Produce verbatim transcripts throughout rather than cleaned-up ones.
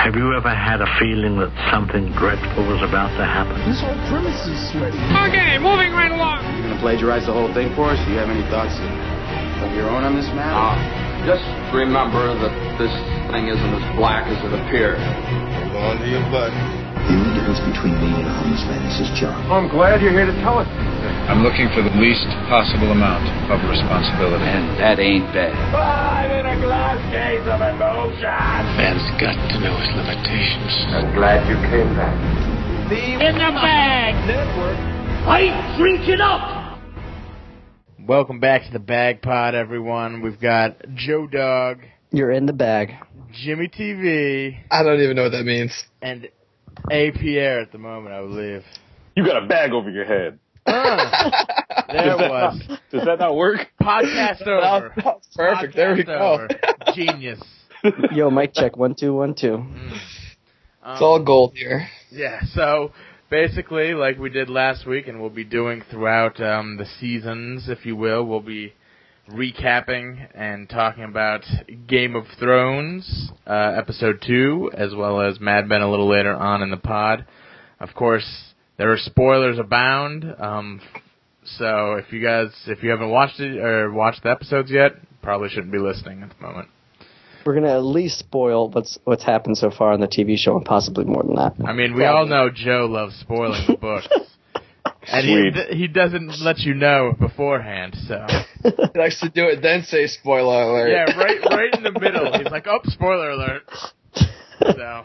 Have you ever had a feeling that something dreadful was about to happen? This whole premise is sweaty. Okay, moving right along. You gonna plagiarize the whole thing for us? Do you have any thoughts of your own on this matter? Uh, just remember that this thing isn't as black as it appears. Hold on to your butt. The only difference between me and a homeless man is his job. I'm glad you're here to tell us. I'm looking for the least possible amount of responsibility. And that ain't bad. Five in a glass case of emotion. Man's got to know his limitations. I'm glad you came back. In the bag. Network. I drink it up. Welcome back to the Bag Pod, everyone. We've got Joe Dog. You're in the bag. Jimmy T V. I don't even know what that means. And A. Pierre at the moment, I believe. You got a bag over your head. Uh, there it was. Not, does that not work? Podcast over. Oh, perfect. Podcast there we go. Over. Genius. Yo, mic check. One, two, one, two. Mm. Um, it's all gold here. Yeah, so basically, like we did last week and we'll be doing throughout um, the seasons, if you will, we'll be recapping and talking about Game of Thrones, uh, episode two, as well as Mad Men a little later on in the pod. Of course, there are spoilers abound, um, so if you guys, if you haven't watched it or watched the episodes yet, probably shouldn't be listening at the moment. We're gonna at least spoil what's what's happened so far on the T V show, and possibly more than that. I mean, we all know Joe loves spoiling the books. And he, he doesn't let you know beforehand, so. He likes to do it, then say spoiler alert. Yeah, right right in the middle. He's like, oh, spoiler alert. So.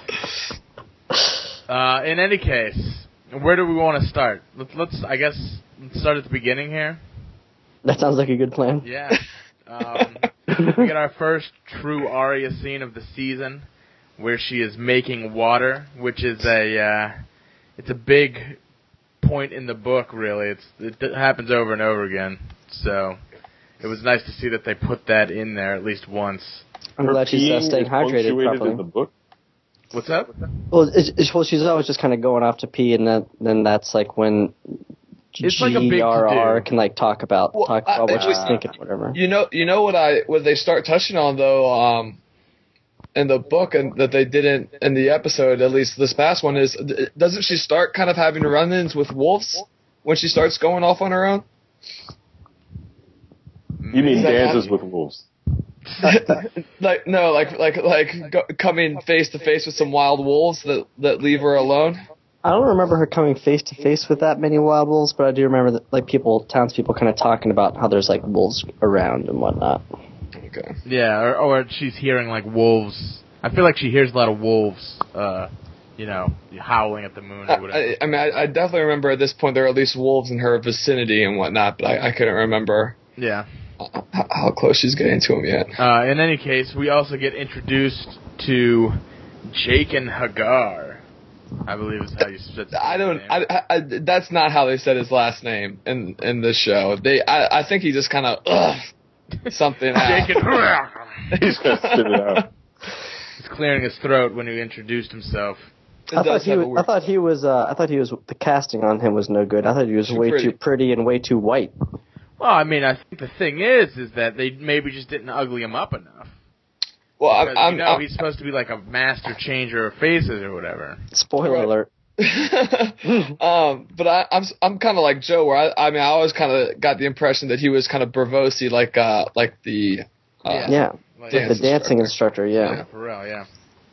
Uh, in any case, where do we want to start? Let's, let's, I guess, let's start at the beginning here. That sounds like a good plan. Yeah. Um, we get our first true Arya scene of the season, where she is making water, which is a, uh, it's a big point in the book, really. It's it happens over and over again, so it was nice to see that they put that in there at least once. I'm glad she's uh, staying hydrated properly. In the book? What's up? Well, it's, it's, well, she's always just kind of going off to pee, and then then that's like when it's G like a big R R to-do. can like talk about well, talk about I, what she's uh, thinking, whatever. You know, you know what I what they start touching on though, um, in the book, and that they didn't in the episode, at least this past one, is doesn't she start kind of having run-ins with wolves when she starts going off on her own? You mean dances with wolves? like no, like like like go, coming face to face with some wild wolves that that leave her alone. I don't remember her coming face to face with that many wild wolves, but I do remember that like people, townspeople, kind of talking about how there's like wolves around and whatnot. Okay. Yeah, or, or she's hearing like wolves. I feel like she hears a lot of wolves, uh, you know, howling at the moon or whatever. I, I mean, I, I definitely remember at this point there were at least wolves in her vicinity and whatnot, but I, I couldn't remember. Yeah. How, how close she's getting to him yet. Uh, in any case, we also get introduced to Jaqen H'ghar, I believe is how you said it. I don't. I, I, I, that's not how they said his last name in in this show. They. I, I think he just kind of ugh something out. He's gonna spit it out. He's clearing his throat when he introduced himself. I thought, he was, I thought he was. Uh, I thought he was. The casting on him was no good. I thought he was too way pretty. too pretty and way too white. Well, I mean, I think the thing is, is that they maybe just didn't ugly him up enough. Well, because, I'm, you know, I'm, he's supposed to be like a master changer of faces or whatever. Spoiler alert. um, but I, I'm I'm kind of like Joe, where I, I mean, I always kind of got the impression that he was kind of bravosy, like uh, like the uh, yeah, yeah. Like the dancing instructor, yeah. yeah, for real, yeah.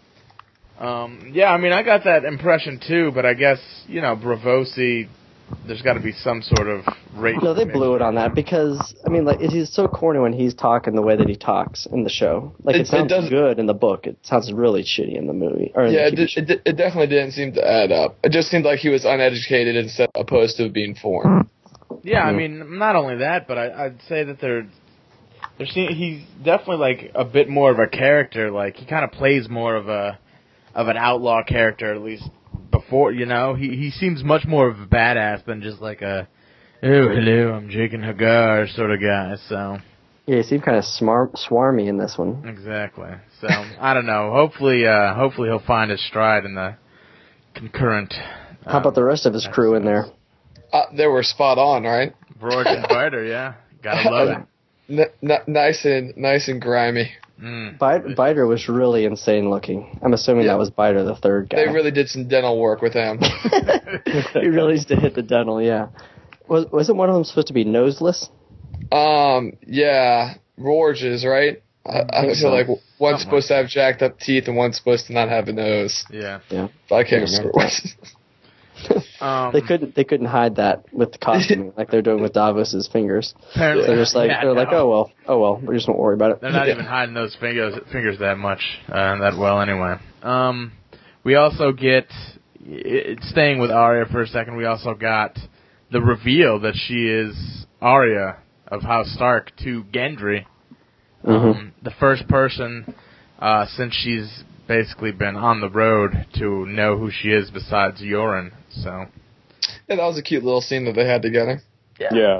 Um, yeah, I mean, I got that impression too, but I guess you know, bravosy. There's got to be some sort of rate. No, they blew it on that because I mean, like, he's so corny when he's talking the way that he talks in the show. Like, it, it sounds it good in the book. It sounds really shitty in the movie. Or in yeah, the it, it, it definitely didn't seem to add up. It just seemed like he was uneducated instead opposed to being foreign. Yeah, I mean, not only that, but I, I'd say that they're. They're seeing, he's definitely like a bit more of a character. Like he kind of plays more of a of an outlaw character, at least before. You know, he he seems much more of a badass than just like a oh hello, I'm Jaqen H'ghar sort of guy. So yeah, he seemed kind of smar- swarmy in this one. Exactly. So I don't know. Hopefully, uh, hopefully he'll find his stride in the concurrent. Um, How about the rest of his crew in there? Uh, they were spot on, right? Broad and Fighter, yeah, gotta love it. N- n- nice and nice and grimy. Mm. Biter, Biter was really insane looking. I'm assuming Yeah. that was Biter, the third guy. They really did some dental work with him. He really used to hit the dental, yeah. Was wasn't one of them supposed to be noseless? Um, yeah, Rorge's, right? I, I feel so. like one's Something supposed to have jacked up teeth and one's supposed to not have a nose. Yeah. Yeah. But I can't remember what. Um, They couldn't they couldn't hide that with the costuming like they're doing with Davos's fingers. apparently, They're just like yeah, they're like, no. oh well, oh well, we just won't worry about it. They're not Yeah. even hiding those fingers fingers that much, uh, that well anyway. Um, we also get, it, staying with Arya for a second, we also got the reveal that she is Arya of House Stark to Gendry. Um, Mhm. the first person uh, since she's basically been on the road to know who she is besides Yoren. So Yeah, that was a cute little scene that they had together. Yeah.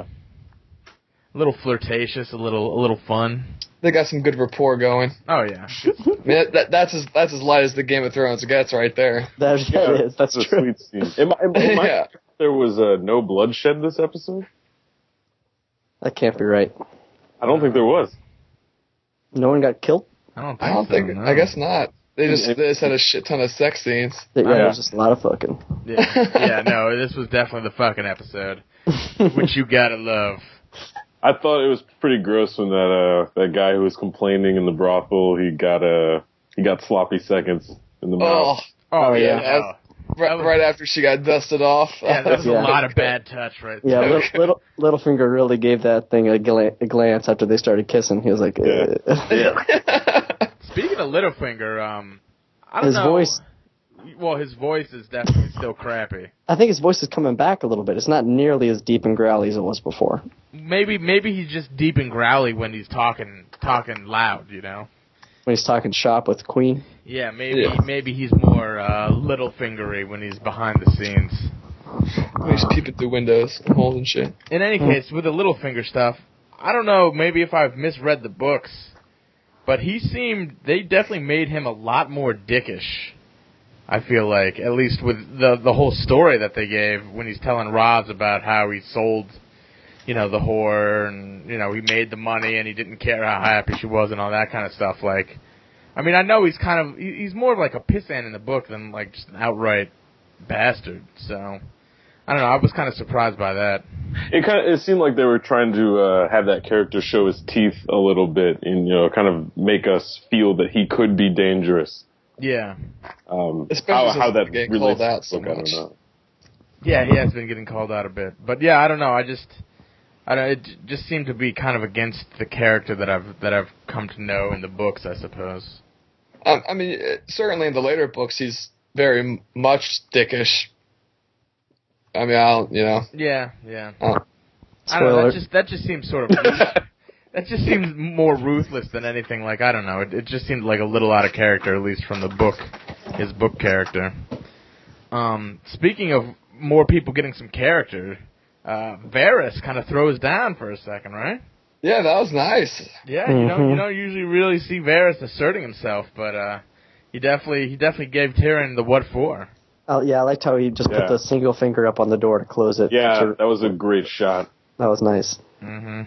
a little flirtatious, a little a little fun. They got some good rapport going. Oh yeah. I mean, that, that, that's as that's as light as the Game of Thrones gets right there. That, that Yeah, is, that's a true. sweet scene. Am, I- am, am I- Yeah. there was uh, no bloodshed this episode? That can't be right. I don't think there was. No one got killed? I don't think I don't so, think. no. I guess not. They just they just had a shit ton of sex scenes. Yeah, Oh, yeah. there's just a lot of fucking. Yeah, yeah, no, this was definitely the fucking episode, which you gotta love. I thought it was pretty gross when that uh, that guy who was complaining in the brothel, he got uh, he got sloppy seconds in the Oh, mouth. Oh, yeah. yeah, Right, right, right after she got dusted off. yeah, that was Yeah. a lot of bad touch right Yeah, there. little, little Littlefinger really gave that thing a, gla- a glance after they started kissing. He was like, Yeah. "Ugh." Speaking of Littlefinger, um, I don't His know. voice- Well, his voice is definitely still crappy. I think his voice is coming back a little bit. It's not nearly as deep and growly as it was before. Maybe, maybe he's just deep and growly when he's talking, talking loud. You know. When he's talking shop with Queen. Yeah, maybe, Yeah. maybe he's more uh, Littlefingery when he's behind the scenes. He's peeping through windows and holes and shit. In any case, with the Littlefinger stuff, I don't know, maybe if I've misread the books, but he seemed, they definitely made him a lot more dickish, I feel like, at least with the the whole story that they gave when he's telling Roz about how he sold, you know, the whore, and, you know, he made the money and he didn't care how happy she was and all that kind of stuff. Like, I mean, I know he's kind of, he- he's more of like a pissant in the book than like just an outright bastard, so... I don't know. I was kind of surprised by that. It kind of it seemed like they were trying to uh, have that character show his teeth a little bit, and you know, kind of make us feel that he could be dangerous. Yeah. Um, Especially how, since how that he's getting relates called out to so the book, I much. don't know. Yeah, he has been getting called out a bit, but yeah, I don't know. I just, I don't. It j- just seemed to be kind of against the character that I've that I've come to know in the books, I suppose. Um, I mean, uh, certainly in the later books, he's very m- much dickish. I mean, I don't, you know. Yeah, yeah. Uh, I don't know. Spoiler. That just that just seems sort of. That just seems more ruthless than anything. Like, I don't know. It, it just seemed like a little out of character, at least from the book, his book character. Um, speaking of more people getting some character, uh, Varys kind of throws down for a second, right? yeah, that was nice. Yeah, you don't Mhm. you don't usually really see Varys asserting himself, but uh, he definitely he definitely gave Tyrion the what for. Oh, yeah, I liked how he just Yeah. put the single finger up on the door to close it. Yeah, To- that was a great shot. that was nice. hmm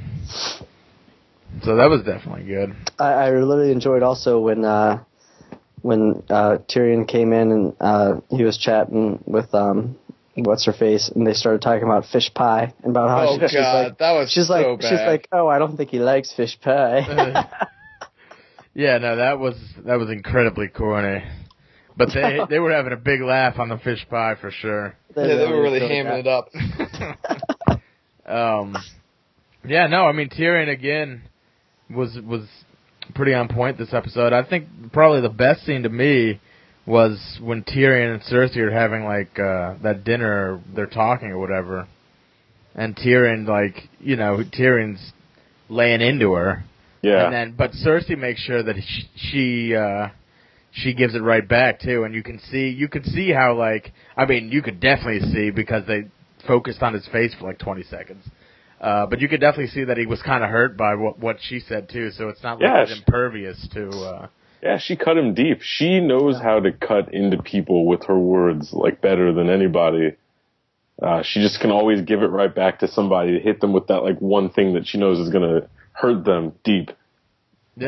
So that was definitely good. I, I really enjoyed also when uh, when uh, Tyrion came in and uh, he was chatting with um, what's her face, and they started talking about fish pie and about how Oh, she, she's God, like, that was she's so like, bad. she's like, oh, I don't think he likes fish pie. Yeah, no, that was that was incredibly corny. But they they were having a big laugh on the fish pie for sure. Yeah, they were really enjoyed hamming that. it up. Um, yeah, no, I mean Tyrion again was was pretty on point this episode. I think probably the best scene to me was when Tyrion and Cersei are having like uh, that dinner, they're talking or whatever, and Tyrion like you know Tyrion's laying into her, Yeah. and then but Cersei makes sure that she she, uh, she gives it right back too, and you can see you could see how like I mean you could definitely see because they focused on his face for like twenty seconds. Uh, but you could definitely see that he was kind of hurt by what what she said too. So it's not like Yeah, he's she- impervious to. Uh, Yeah, she cut him deep. She knows how to cut into people with her words, like, better than anybody. Uh, she just can always give it right back to somebody, hit them with that, like, one thing that she knows is going to hurt them deep. yeah,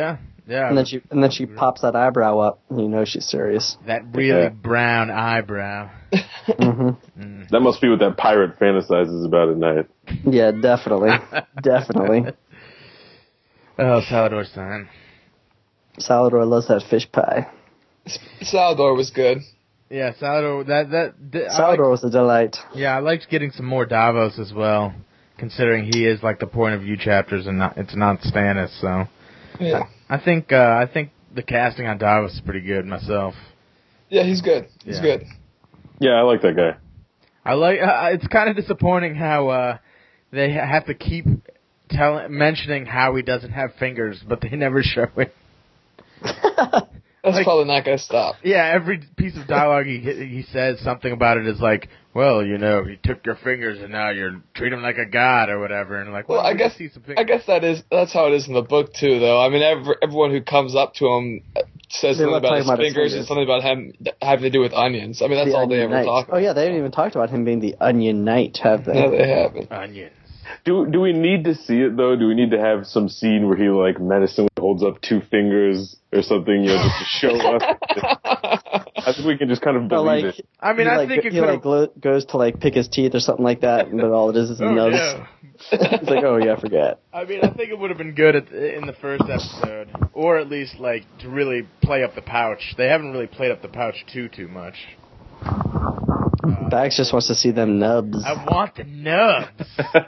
Yeah. And then she and then she pops that eyebrow up, and you know she's serious. That really Yeah. brown eyebrow. Mm-hmm. Mm. That must be what that pirate fantasizes about at night. Yeah, definitely, definitely. Oh, Salvador Stein. Salvador loves that fish pie. Salvador was good. Yeah, Salvador. That that. that Salvador was a delight. Yeah, I liked getting some more Davos as well, considering he is like the point of view chapters and not, it's not Stannis. So, Yeah. I, I think uh, I think the casting on Davos is pretty good myself. Yeah, he's good. He's Yeah. good. Yeah, I like that guy. I like. Uh, it's kind of disappointing how uh, they ha- have to keep tell- mentioning how he doesn't have fingers, but they never show it. That's Like- probably not going to stop. Yeah, every piece of dialogue he he says something about it is like, well, you know, he took your fingers and now you're treat him like a god or whatever, and like, well, Well, I we guess see some I guess that is that's how it is in the book too, though. I mean, every, everyone who comes up to him says They something love about his talking about his fingers fingers. and something about him having to do with onions. I mean, that's The all they Onion ever Knight. talk about. Oh yeah, they haven't even talked about him being the Onion Knight, have they? No, they haven't. onions. Do do we need to see it though? Do we need to have some scene where he like menacingly holds up two fingers or something, you know, just to show us? I think we can just kind of Or believe like, it. I mean, he, I like, think it he could like have. glo- goes to like pick his teeth or something like that, but all it is is his Oh, nose. yeah. It's like, oh yeah, I forgot. I mean, I think it would have been good at the, in the first episode, or at least like to really play up the pouch. They haven't really played up the pouch too too much. Uh, Bax just wants to see them nubs. I want the nubs.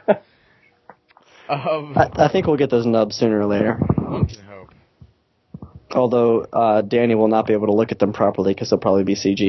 um, I, I think we'll get those nubs sooner or later. one can hope. Although uh, Danny will not be able to look at them properly because they'll probably be C G.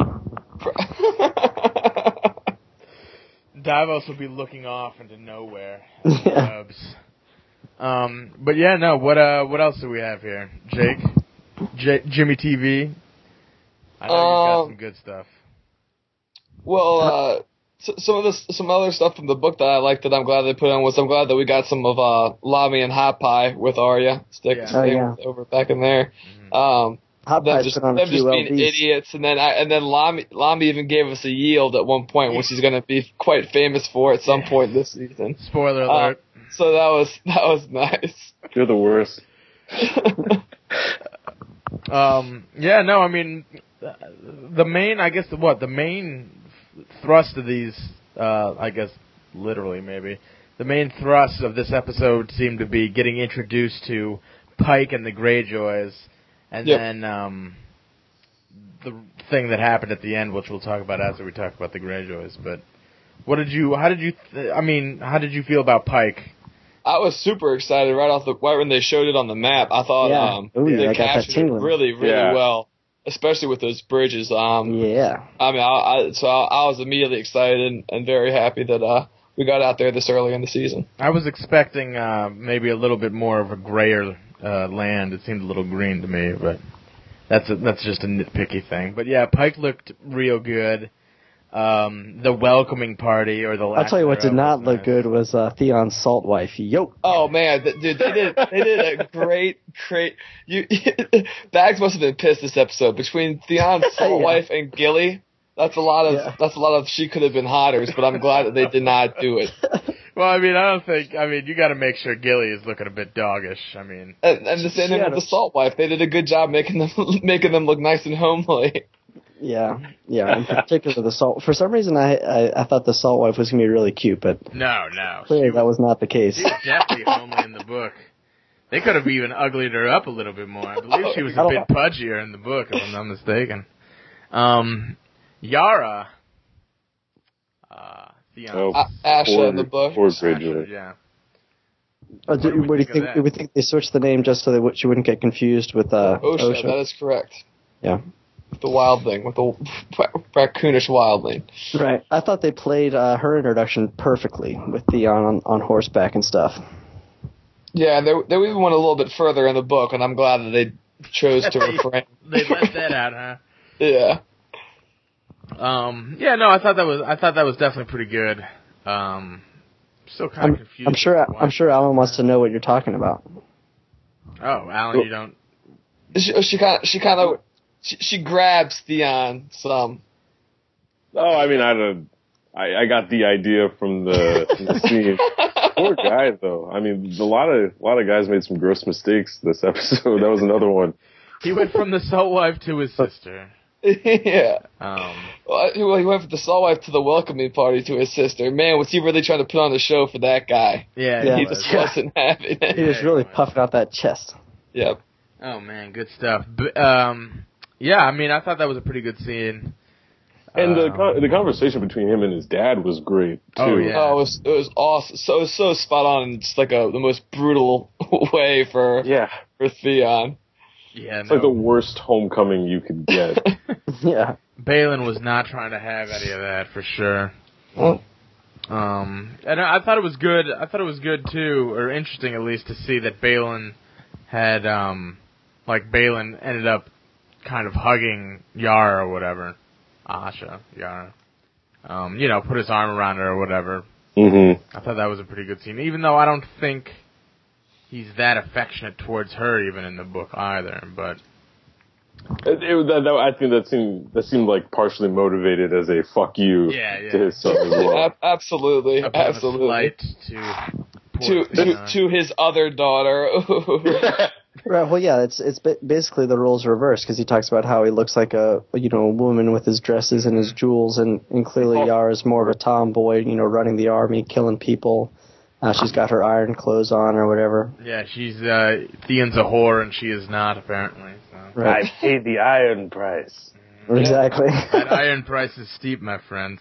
Davos will be looking off into nowhere. At the nubs. Um, but yeah, no. What uh, what else do we have here, Jake? J- Jimmy T V. I know you've got Um, some good stuff. Well, uh, s- some of the some other stuff from the book that I liked that I'm glad they put on was I'm glad that we got some of uh, Lami and Hot Pie with Arya stick Yeah. Oh, yeah. over back in there. Mm-hmm. Um, Hot them Pie just, put on a them just few being L Bs. idiots, and then I, and then Lami Lami even gave us a yield at one point, which he's going to be quite famous for at some point this season. Spoiler Uh, alert. so that was that was nice. You're the worst. Um, yeah, no, I mean, the main, I guess, what, the main thrust of these, uh, I guess, literally maybe, the main thrust of this episode seemed to be getting introduced to Pike and the Greyjoys, and Yep. then, um, the thing that happened at the end, which we'll talk about after we talk about the Greyjoys, but what did you, how did you, th- I mean, how did you feel about Pike? I was super excited right off the right when they showed it on the map. I thought Yeah. um, Ooh, they I got that captured it tingling. really, really Yeah. well, especially with those bridges. Um, Yeah. I mean, I, I so I, I was immediately excited and, and very happy that uh, we got out there this early in the season. I was expecting, uh, maybe a little bit more of a grayer, uh, land. It seemed a little green to me, but that's a, that's just a nitpicky thing. But yeah, Pike looked real good. Um, the welcoming party or the I'll tell you what did not look good was uh, Theon's salt wife. Yo. Oh man, th- dude, they did they did a great, great. You Bags must have been pissed this episode between Theon's salt Yeah. wife and Gilly. That's a lot of Yeah. that's a lot of she could have been hotters, but I'm glad that they did not do it. Well, I mean, I don't think. I mean, you got to make sure Gilly is looking a bit doggish. I mean, And, and the same She thing had with a- the salt wife. They did a good job making them making them look nice and homely. Yeah, yeah. In particular, the salt. For some reason, I, I I thought the salt wife was gonna be really cute, but no, no, clearly she that was not the case. She was definitely homely in the book. They could have even uglied her up a little bit more. I believe she was I a don't bit pudgier in the book, if I'm not mistaken. Um, Yara. Uh, Theon. Oh, Uh, Asha in the book. Poor Asher, Greyjoy. yeah. Uh, do, What do we what do you think of think? that? Do we think they switched the name just so that w- she wouldn't get confused with uh, Osha, Osha? that is correct. Yeah. With the wildling, with the raccoonish wildling. Right. I thought they played uh, her introduction perfectly with Theon on, on horseback and stuff. Yeah, they they even went a little bit further in the book, and I'm glad that they chose to refrain. They let that out, huh? Yeah. Um, yeah, no, I thought that was I thought that was definitely pretty good. Um, still kind I'm, of confused. I'm sure. as to why I'm sure Alan wants to know what you're talking about. Oh, Alan, you don't. She she kind of she kind of she, she grabs Theon some. Oh, I mean, I don't. I, I got the idea from the, from the scene. Poor guy, though. I mean, a lot of a lot of guys made some gross mistakes this episode. That was another one. He went from the salt wife to his sister. yeah. Um, well, he went from the salt wife to the welcoming party to his sister. Man, was he really trying to put on the show for that guy? Yeah, yeah. He was. just wasn't having it. He was really puffing out that chest. Yep. Oh man, good stuff. But, um, yeah, I mean, I thought that was a pretty good scene. And the Um, con- the conversation between him and his dad was great too. Oh, yeah. Oh, it was it was awesome. So it was so spot on. It's like a the most brutal way for Yeah. for Theon. Yeah, It's no. like the worst homecoming you could get. Yeah. Balin was not trying to have any of that for sure. Well, Um, and I I thought it was good. I thought it was good too, or interesting at least, to see that Balin had, um, like Balin ended up kind of hugging Yara or whatever, Asha, Yara. Um, you know, put his arm around her or whatever. Mm-hmm. I thought that was a pretty good scene, even though I don't think he's that affectionate towards her even in the book either. But It, it, that, that, I think that seemed that seemed like partially motivated as a fuck you Yeah, yeah. to his son as well. ab- absolutely, a bit of a absolutely. slight to To, poor to Theon. to his other daughter. Right. Well, yeah. It's it's ba- basically the roles reversed because he talks about how he looks like a you know a woman with his dresses and his jewels, and, and clearly Oh. Yara's more of a tomboy, you know, running the army, killing people. Uh, she's got her iron clothes on or whatever. Yeah, she's uh, Theon's a whore, and she is not apparently. So. Right. I paid the iron price. Exactly. That iron price is steep, my friends.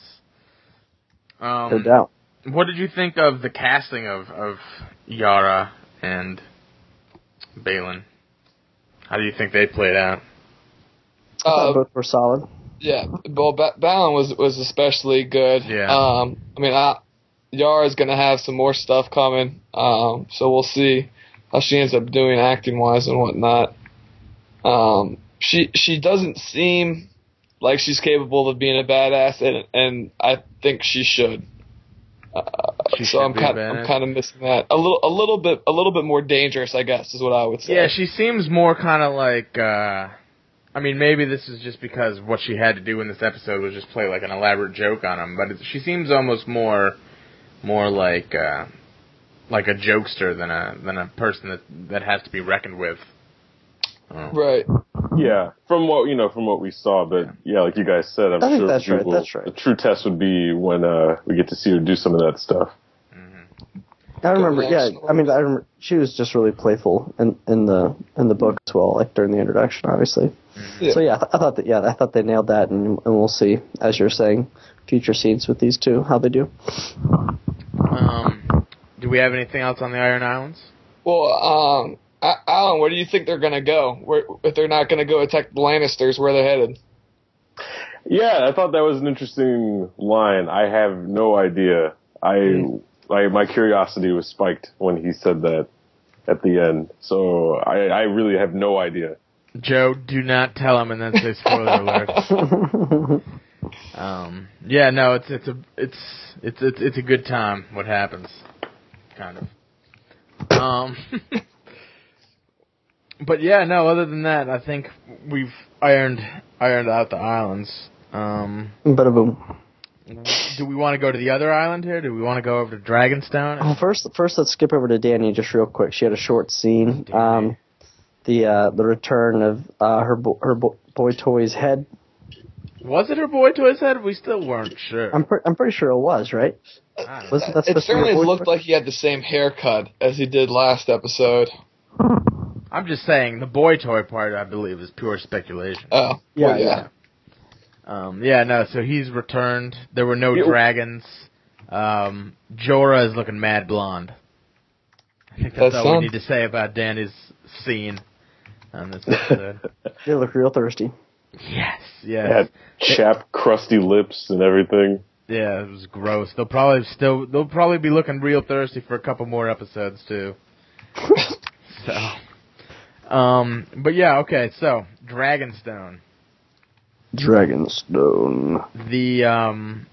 Um, No doubt. What did you think of the casting of, of Yara and Balin? How do you think they played out? I thought Uh, both were solid. yeah, well, ba- Balin was was especially good. Yeah. Um, I mean, I, Yara's gonna have some more stuff coming. Um, so we'll see how she ends up doing acting wise and whatnot. Um, she she doesn't seem like she's capable of being a badass, and and I think she should. Uh, She so should I'm be a kind badass. I'm kind of missing that a little a little bit a little bit more dangerous, I guess, is what I would say. Yeah, she seems more kind of like. Uh, I mean, maybe this is just because what she had to do in this episode was just play like an elaborate joke on him, but it's, she seems almost more, more like, uh, like a jokester than a than a person that that has to be reckoned with. Oh. Right. Yeah, from what you know, from what we saw, but yeah, like you guys said, I'm I think sure that's we right, will- that's right. the true test would be when uh, we get to see her do some of that stuff. I remember, Go yeah. next. I mean, I remember she was just really playful in, in the in the book as well, like during the introduction, obviously. Yeah. So yeah, I, th- I thought that yeah, I thought they nailed that, and, and we'll see, as you're saying, future scenes with these two, how they do. Um, do we have anything else on the Iron Islands? Well, um, A- Alan, where do you think they're gonna go? Where, if they're not gonna go attack the Lannisters, where they're headed? Yeah, I thought that was an interesting line. I have no idea. I Mm. I my curiosity was spiked when he said that at the end. So I I really have no idea. Joe, do not tell him, and then say spoiler alert. Um, yeah, no, it's it's a it's it's it's it's a good time. What happens, kind of. Um, but yeah, no. Other than that, I think we've ironed ironed out the islands. Um, Bada boom. do we want to go to the other island here? Do we want to go over to Dragonstone? Well, first, first let's skip over to Dany just real quick. She had a short scene. Um, the uh, the return of uh, her bo- her bo- boy toy's head. Was it her boy toy's head? We still weren't sure. I'm pre- I'm pretty sure it was, right? Wasn't that It supposed to be certainly her boy looked toy? like he had the same haircut as he did last episode. I'm just saying the boy toy part, I believe, is pure speculation. Oh, Yeah, well, yeah. Um, yeah, no, so he's returned. There were no Yeah. dragons. Um, Jorah is looking mad blonde. I think that's, That's all we some- need to say about Danny's scene on this episode. They look real thirsty. yes, yes. Had chapped, crusty lips and everything. Yeah, it was gross. They'll probably still, they'll probably be looking real thirsty for a couple more episodes too. so, um, but yeah, okay, so, Dragonstone. Dragonstone. The um,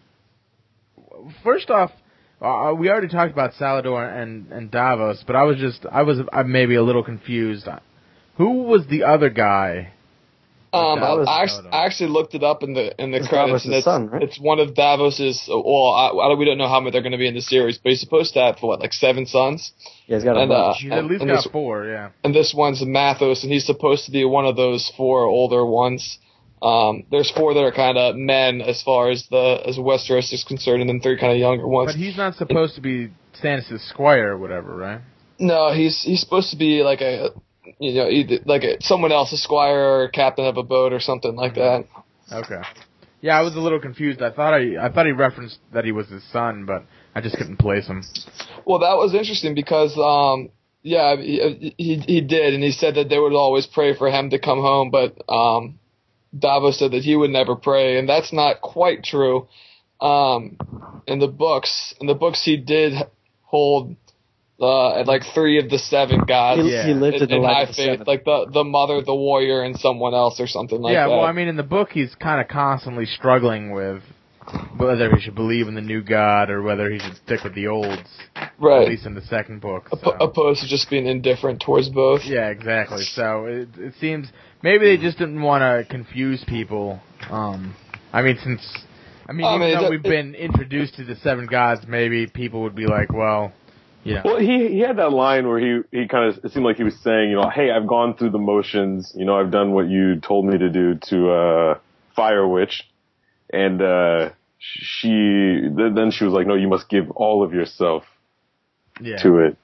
first off, uh, we already talked about Salador and, and Davos, but I was just I was uh, maybe a little confused. Who was the other guy Um, I, was, I, actually, I actually looked it up in the in the it's credits, and it's, son, right? it's one of Davos's. Well, I, I, we don't know how many they're going to be in the series, but he's supposed to have what, like seven sons. Yeah, he's got a and, bunch. Uh, He's at least and got this, four, yeah. And this one's Mathos, and he's supposed to be one of those four older ones. Um, there's four that are kind of men as far as the as Westeros is concerned, and then three kind of younger ones. But he's not supposed to be Stannis' squire or whatever, right? No, he's he's supposed to be like a, you know, either like a, someone else, a squire or captain of a boat or something like that. Okay. Yeah, I was a little confused. I thought I I thought he referenced that he was his son, but I just couldn't place him. Well, that was interesting because, um, yeah, he, he he did, and he said that they would always pray for him to come home, but um, Davos said that he would never pray, and that's not quite true. Um, in the books, in the books, he did hold. Uh, at like three of the seven gods. He, he lived in, in, the in high faith, seven. Like the the mother, the warrior, and someone else or something like yeah, that. Yeah, well, I mean, in the book, he's kind of constantly struggling with whether he should believe in the new god or whether he should stick with the olds. Right. At least in the second book. So. App- opposed to just being indifferent towards both. Yeah, exactly. So it it seems maybe they just didn't want to confuse people. Um, I mean, since I mean, I even mean, though it, we've it, been introduced to the seven gods, maybe people would be like, well. Yeah. Well, he he had that line where he, he kind of, it seemed like he was saying, you know, hey, I've gone through the motions, you know, I've done what you told me to do to uh, Fire Witch, and uh, she, then she was like, no, you must give all of yourself yeah. to it.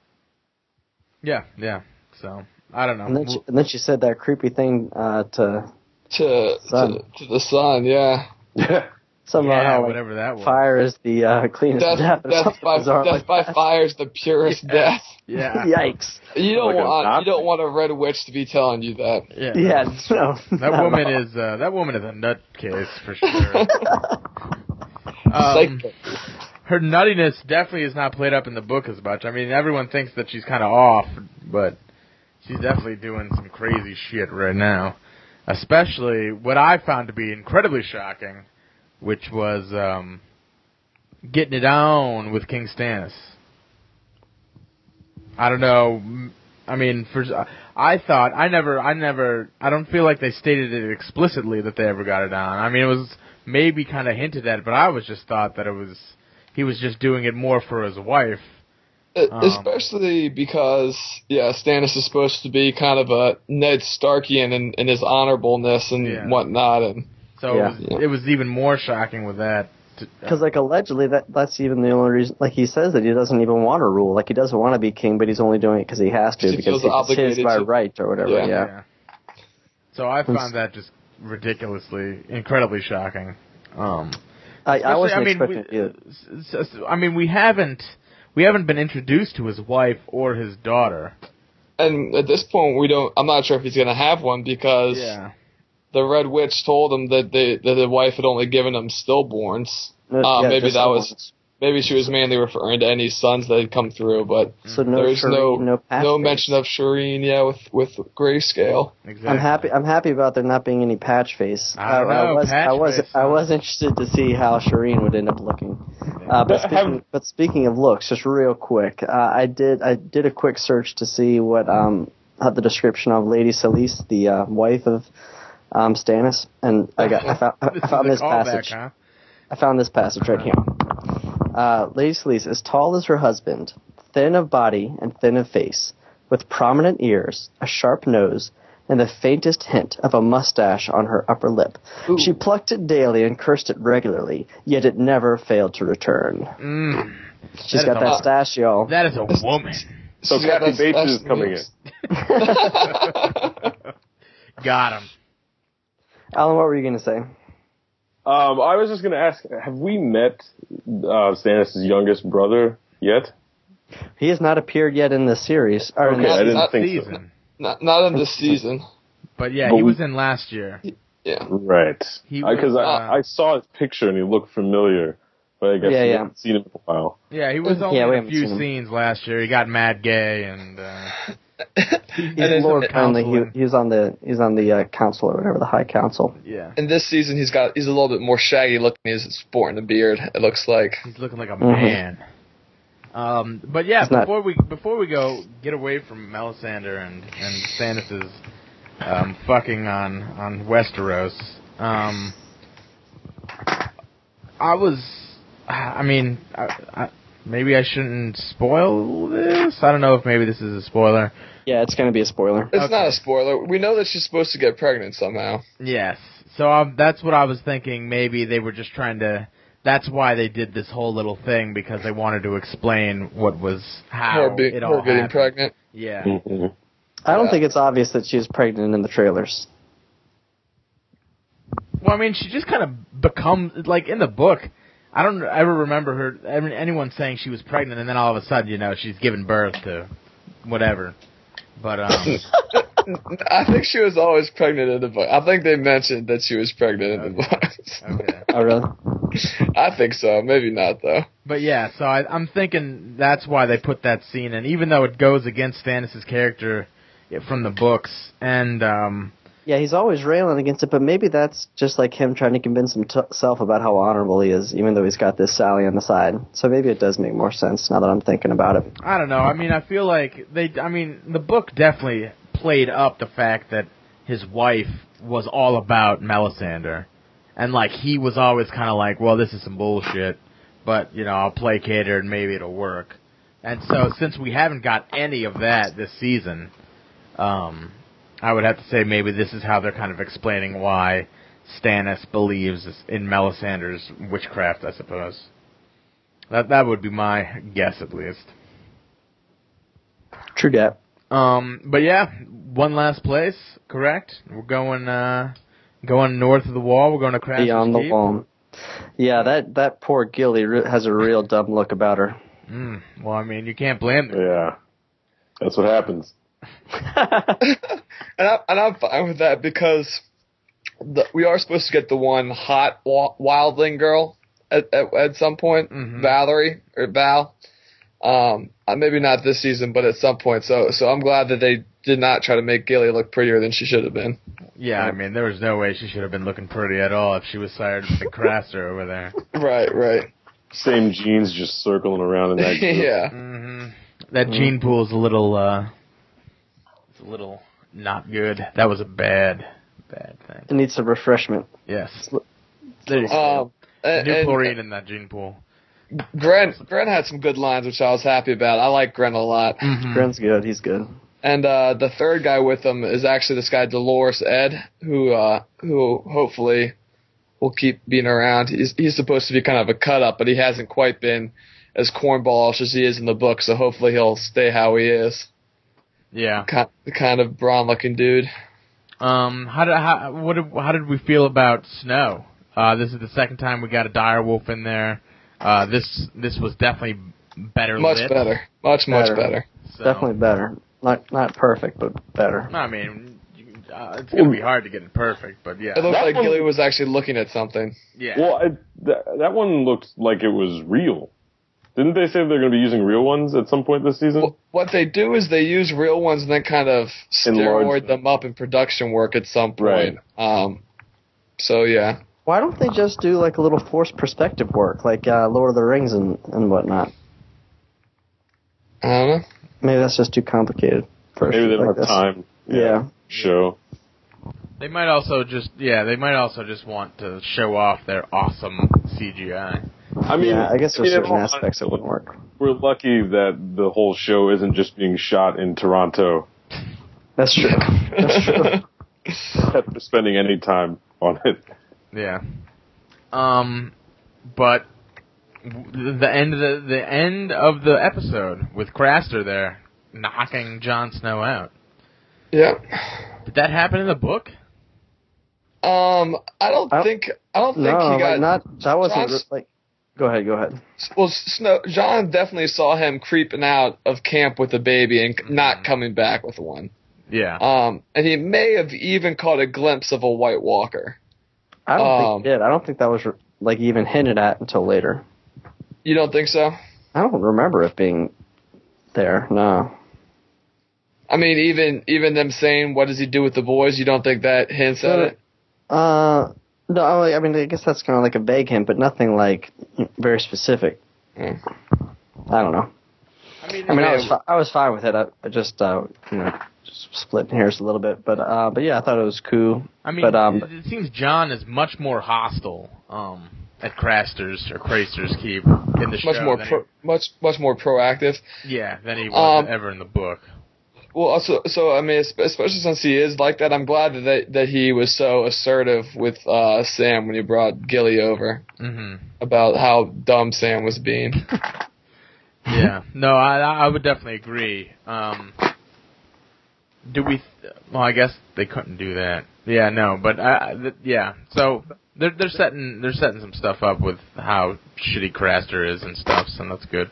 Yeah, yeah, so, I don't know. And then she, and then she said that creepy thing uh, to, to, to to the sun, yeah. Yeah. Somehow, yeah, how, like, whatever that was. Fire is the uh, cleanest death. death. Death, by, death like by that. fire is the purest yeah. death. Yeah. Yikes. You don't Like want you don't want a red witch to be telling you that. Yeah, yeah no. That woman is uh, that woman is a nutcase for sure. um, her nuttiness definitely is not played up in the book as much. I mean, everyone thinks that she's kind of off, but she's definitely doing some crazy shit right now. Especially what I found to be incredibly shocking, which was um, getting it on with King Stannis. I don't know. I mean, for I thought I never, I never, I don't feel like they stated it explicitly that they ever got it on. I mean, it was maybe kind of hinted at, but I was just thought that it was he was just doing it more for his wife. Um, Especially because, yeah, Stannis is supposed to be kind of a Ned Starkian in, in his honorableness and yeah. whatnot, and so yeah. it, was, yeah. it was even more shocking with that. Because, like, allegedly, that that's even the only reason. Like, he says that he doesn't even want to rule. Like, he doesn't want to be king, but he's only doing it because he has to, he because it's his by to. right or whatever. Yeah. yeah. yeah. So I found that just ridiculously, incredibly shocking. Um, I, I wasn't I mean, expecting we, it. So, so, I mean, we haven't. We haven't been introduced to his wife or his daughter. And at this point, we don't. I'm not sure if he's going to have one because yeah. the Red Witch told him that they that the wife had only given him stillborns. No, uh, yeah, maybe that stillborns. was maybe she was mainly referring to any sons that had come through, but so no there's Shireen, no no, no mention of Shireen. Yeah, with with Grayscale. Exactly. I'm happy. I'm happy about there not being any patch face. I, don't I, know, I was patch I was face, I huh? was interested to see how Shireen would end up looking. Uh, but speaking, but speaking of looks, just real quick, uh, I did I did a quick search to see what um had the description of Lady Selyse, the uh, wife of um, Stannis, and I got I found, I found this passage. Back, huh? I found this passage right here. Uh, Lady Selyse, as tall as her husband, thin of body and thin of face, with prominent ears, a sharp nose, and the faintest hint of a mustache on her upper lip. Ooh. She plucked it daily and cursed it regularly, yet it never failed to return. Mm. She's that got that a, stash, y'all. That is a woman. So Kathy Bates is coming in. Got him. Alan, what were you going to say? Um, I was just going to ask, have we met uh, Stannis' youngest brother yet? He has not appeared yet in the series. Or okay, in this I didn't not think season. so. Not, not in this season. But yeah, but he we, was in last year. Yeah. Right. Because uh, I, I saw his picture and he looked familiar, but I guess yeah, we yeah. haven't seen him in a while. Yeah, he was only yeah, in a few scenes last year. He got mad gay and... Uh, he's and Lord Friendly. He, he's on the he's on the uh, council or whatever, the High Council. Yeah. In this season, he's got he's a little bit more shaggy looking. He's sporting a beard. It looks like he's looking like a mm-hmm. man. Um, but yeah, it's before not... we before we go, get away from Melisandre and and Stannis's um, fucking on on Westeros. Um, I was, I mean, I, I, maybe I shouldn't spoil this. I don't know if maybe this is a spoiler. Yeah, it's going to be a spoiler. It's Okay. not a spoiler. We know that she's supposed to get pregnant somehow. Yes. So um, that's what I was thinking. Maybe they were just trying to. That's why they did this whole little thing, because they wanted to explain what was how Her, be, it all her getting happened. pregnant. Yeah. Mm-hmm. I don't Yeah. think it's obvious that she's pregnant in the trailers. Well, I mean, she just kind of becomes like in the book. I don't ever remember her. I mean, anyone saying she was pregnant, and then all of a sudden, you know, she's giving birth to whatever. But um, I think she was always pregnant in the book. I think they mentioned that she was pregnant in the books. okay. Oh, really? I think so. Maybe not, though. But yeah, so I, I'm thinking that's why they put that scene in, even though it goes against Stannis' character from the books. And um, Yeah, he's always railing against it, but maybe that's just like him trying to convince himself about how honorable he is, even though he's got this Sally on the side. So maybe it does make more sense now that I'm thinking about it. I don't know. I mean, I feel like they. I mean, the book definitely played up the fact that his wife was all about Melisandre, and like he was always kind of like, well, this is some bullshit, but you know, I'll placate her and maybe it'll work. And so, since we haven't got any of that this season, um, I would have to say maybe this is how they're kind of explaining why Stannis believes in Melisandre's witchcraft, I suppose. That that would be my guess, at least. True dat. Um, but yeah, one last place, correct? We're going uh, going north of the wall. We're going to Craster's Beyond the Keep. wall. Yeah, that, that poor Gilly re- has a real dumb look about her. Mm, well, I mean, you can't blame them. Yeah, that's what happens. And, I, and I'm fine with that because the, we are supposed to get the one hot wa- wildling girl at, at, at some point, Mhm. Valerie or Val. Um, uh, maybe not this season, but at some point. So, so I'm glad that they did not try to make Gilly look prettier than she should have been. Yeah, I mean, there was no way she should have been looking pretty at all if she was sired with Craster over there. Right, right. Same jeans just circling around in that group. Yeah. hmm That gene pool's a little, uh, it's a little not good. That was a bad, bad thing. It needs some refreshment. Yes. There you go. Um, and, New and chlorine in that gene pool. Gren, Gren had some good lines, which I was happy about. I like Gren a lot. Mm-hmm. Gren's good. He's good. And uh, the third guy with him is actually this guy Dolores Ed, who uh, who hopefully will keep being around. He's he's supposed to be kind of a cut up, but he hasn't quite been as cornballish as he is in the book. So hopefully he'll stay how he is. Yeah. Kind, the kind of brawn looking dude. Um, how did how what did, how did we feel about Snow? Uh, this is the second time we got a direwolf in there. Uh, this this was definitely better. Much lit. better. Much much Better. better. So, Definitely better. Not not perfect, but better. I mean, you, uh, it's gonna be hard to get it perfect, but yeah. It looked That like one- Gilly was actually looking at something. Yeah. Well, I, th- that one looked like it was real. Didn't they say they're going to be using real ones at some point this season? Well, what they do is they use real ones and then kind of Enlarge steroid them. them up in production work at some point. Um, so yeah. Why don't they just do like a little forced perspective work, like uh, Lord of the Rings and, and whatnot? I don't know. Maybe that's just too complicated for a Maybe shoot they don't like have this. time. Yeah. Show. They might also just yeah, they might also just want to show off their awesome C G I. I mean, yeah, I guess I there's mean, in certain all aspects that honesty, wouldn't work. We're lucky that the whole show isn't just being shot in Toronto. That's true. That's true. After spending any time on it. Yeah. Um, but w- the end of the the end of the episode with Craster there knocking Jon Snow out. Yeah. Did that happen in the book? Um, I don't I don't- think I don't think no, he got like not. That wasn't John's- like. Go ahead. Go ahead. Well, Snow John definitely saw him creeping out of camp with a baby and not coming back with one. Yeah. Um, and he may have even caught a glimpse of a White Walker. I don't Um, think he did. I don't think that was like even hinted at until later. You don't think so? I don't remember it being there. No. I mean, even even them saying, "What does he do with the boys?" You don't think that hints at it? Uh, no. I mean, I guess that's kind of like a vague hint, but nothing like very specific. Mm. I don't know. I mean, I mean, I Yeah. was fi- I was fine with it. I, I just uh, you know, just splitting hairs a little bit, but uh, but yeah, I thought it was cool. I mean, but, um, it, it seems John is much more hostile um, at Craster's or Craster's Keep in the show. Much more, pro, he, much much more proactive. Yeah, than he was um, ever in the book. Well, also, so I mean, especially since he is like that, I'm glad that that he was so assertive with uh, Sam when he brought Gilly over mm-hmm. about how dumb Sam was being. Yeah, no, I I would definitely agree. Um, do we? Th- well, I guess they couldn't do that. Yeah, no, but I, th- yeah. So they're they're setting they're setting some stuff up with how shitty Craster is and stuff, so that's good.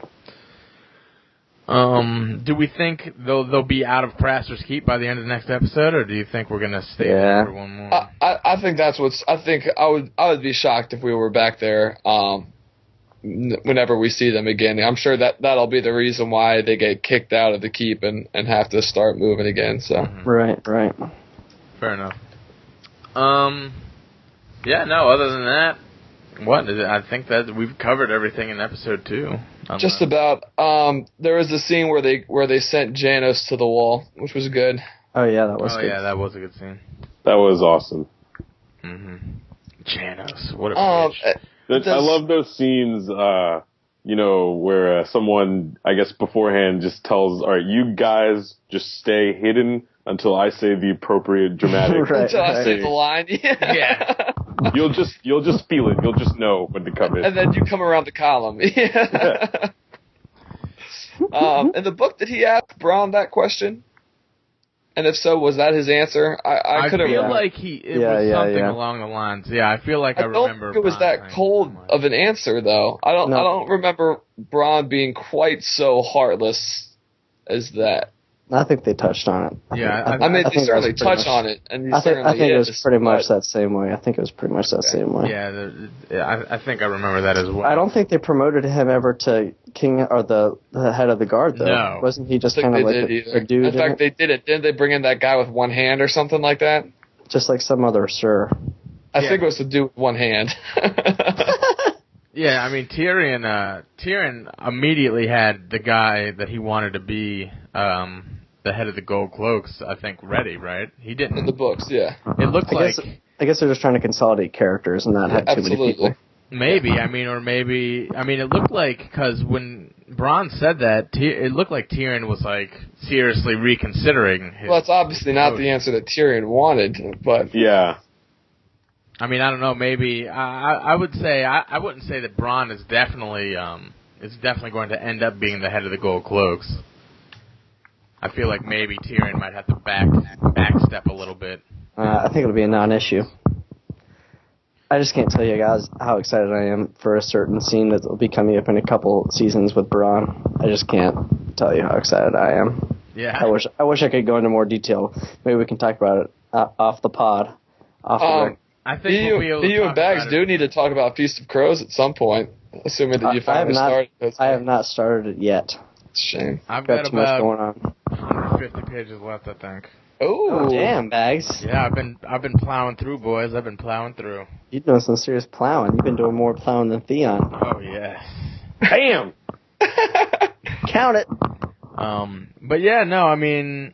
Um, do we think they'll they'll be out of Craster's Keep by the end of the next episode, or do you think we're gonna stay yeah. there for one more? I, I I think that's what's. I think I would I would be shocked if we were back there. Um, n- whenever we see them again, I'm sure that that'll be the reason why they get kicked out of the keep and, and have to start moving again. So mm-hmm. right, right. Fair enough. Um, yeah, no. Other than that. What is it? I think that we've covered everything in episode two. Just about. Um, there was a scene where they where they sent Janos to the wall, which was good. Oh yeah, that was. Oh good. yeah, that was a good scene. That was awesome. Mm-hmm. Janos, what a um, bitch. I love those scenes. Uh, you know, where uh, someone, I guess beforehand, just tells, "All right, you guys just stay hidden until I say the appropriate dramatic." right, until right. I say the line. Yeah. yeah. You'll just you'll just feel it. You'll just know when to come in. And then you come around the column. Yeah. um, in the book, did he ask Braun that question? And if so, was that his answer? I, I, I couldn't feel remember. like he it Yeah, was yeah, something yeah. along the lines. Yeah, I feel like I, I don't remember. think it was Braun that saying cold something like of an answer, though. I don't. No. I don't remember Braun being quite so heartless as that. I think they touched on it. I Yeah, think, I, I mean, I they think certainly that was pretty touch much, on it, and he I think certainly I think it was is, pretty much but- that same way. I think it was pretty much that same way. Yeah, the, I, I think I remember that as well. I don't think they promoted him ever to king or the, the head of the guard though. No. Wasn't he just I think kind of they like did a, either. a dude? In fact, it? they did it. Didn't they bring in that guy with one hand or something like that? Just like some other sir. I Yeah. think it was to do with one hand. Yeah, I mean Tyrion. Uh, Tyrion immediately had the guy that he wanted to be um, the head of the Gold Cloaks. I think ready, right? He didn't. In the books, yeah. It looked I like guess I guess they're just trying to consolidate characters and not have too Absolutely. many people. maybe. I mean, or maybe. I mean, it looked like because when Bronn said that, Ty- it looked like Tyrion was like seriously reconsidering. His Well, it's obviously not the answer that Tyrion wanted, but Yeah. I mean, I don't know. Maybe I, I I would say I, I wouldn't say that Bronn is definitely um is definitely going to end up being the head of the Gold Cloaks. I feel like maybe Tyrion might have to back backstep a little bit. Uh, I think it'll be a non-issue. I just can't tell you guys how excited I am for a certain scene that will be coming up in a couple seasons with Bronn. I just can't tell you how excited I am. Yeah. I wish I wish I could go into more detail. Maybe we can talk about it uh, off the pod. Off the um, rec- I think you, we'll be able to you talk and Bags about do it. need to talk about Feast of Crows at some point, assuming that you I, I have finally not. started. That's I have not started it yet. It's a shame. I've Got got too much about going on. one hundred fifty pages left, I think. Ooh. Oh damn, Bags! Yeah, I've been I've been plowing through, boys. I've been plowing through. You've done some serious plowing. You've been doing more plowing than Theon. Oh yeah. Bam! Count it. Um, but yeah, no, I mean,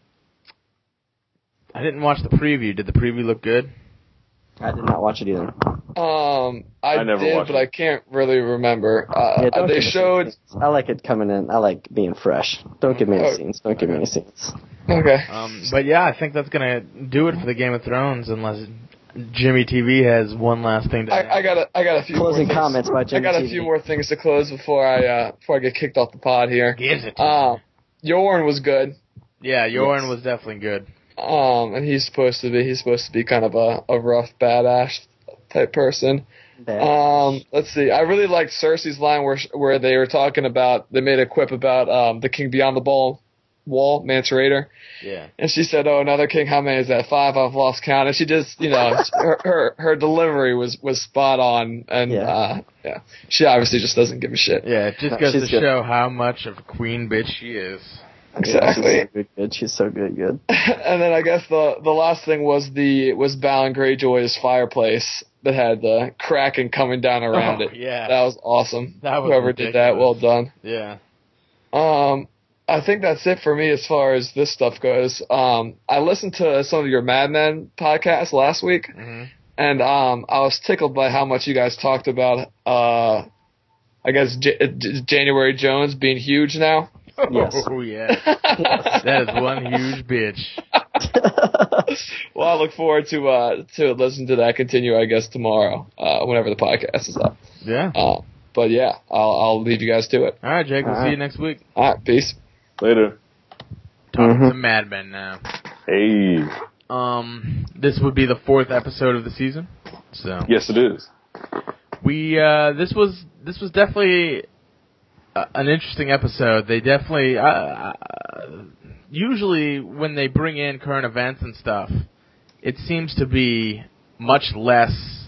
I didn't watch the preview. Did the preview look good? I did not watch it either. Um, I, I never did, watched but it. I can't really remember. Uh, Yeah, don't they give me showed. scenes. I like it coming in. I like being fresh. Don't give me any Oh. scenes. Don't give me any scenes. Okay. Um, but yeah, I think that's gonna do it for the Game of Thrones, unless Jimmy T V has one last thing to add. I, I got a, I got a few Closing more things. comments by Jimmy I got a T V. few more things to close before I uh, before I get kicked off the pod here. Gives it to Um, me. Yorn was good. Yeah, Yorn was definitely good. Um, and he's supposed to be he's supposed to be kind of a, a rough badass type person. Bad. Um, let's see. I really liked Cersei's line where where they were talking about they made a quip about um the king beyond the ball wall, Mance Rayder. Yeah. And she said, "Oh, another king. How many is that? Five. I've lost count." And she just, you know, her, her her delivery was was spot on. And Yeah. uh, yeah, she obviously just doesn't give a shit. Yeah, it just No, goes to she's good. show how much of a queen bitch she is. Exactly. Yeah, she's so good, good. She's so good, good. And then I guess the the last thing was the was Balon Greyjoy's fireplace that had the kraken coming down around Oh, it. yeah. That was awesome. That was Whoever did that, well ridiculous. done. Yeah. Um, I think that's it for me as far as this stuff goes. Um, I listened to some of your Mad Men podcasts last week, mm-hmm. and um, I was tickled by how much you guys talked about, uh, I guess, J- J- January Jones being huge now. Yes. Oh, yeah. That is one huge bitch. Well, I look forward to uh, to listen to that continue, I guess, tomorrow, uh, whenever the podcast is up. Yeah. Uh, but, yeah, I'll, I'll leave you guys to it. All right, Jake. We'll All see right. you next week. All right, peace. Later. Talking Mm-hmm. some Mad Men now. Hey. Um, this would be the fourth episode of the season. So Yes, it is. we uh, this was this was definitely a, an interesting episode. They definitely uh, uh, usually when they bring in current events and stuff, it seems to be much less.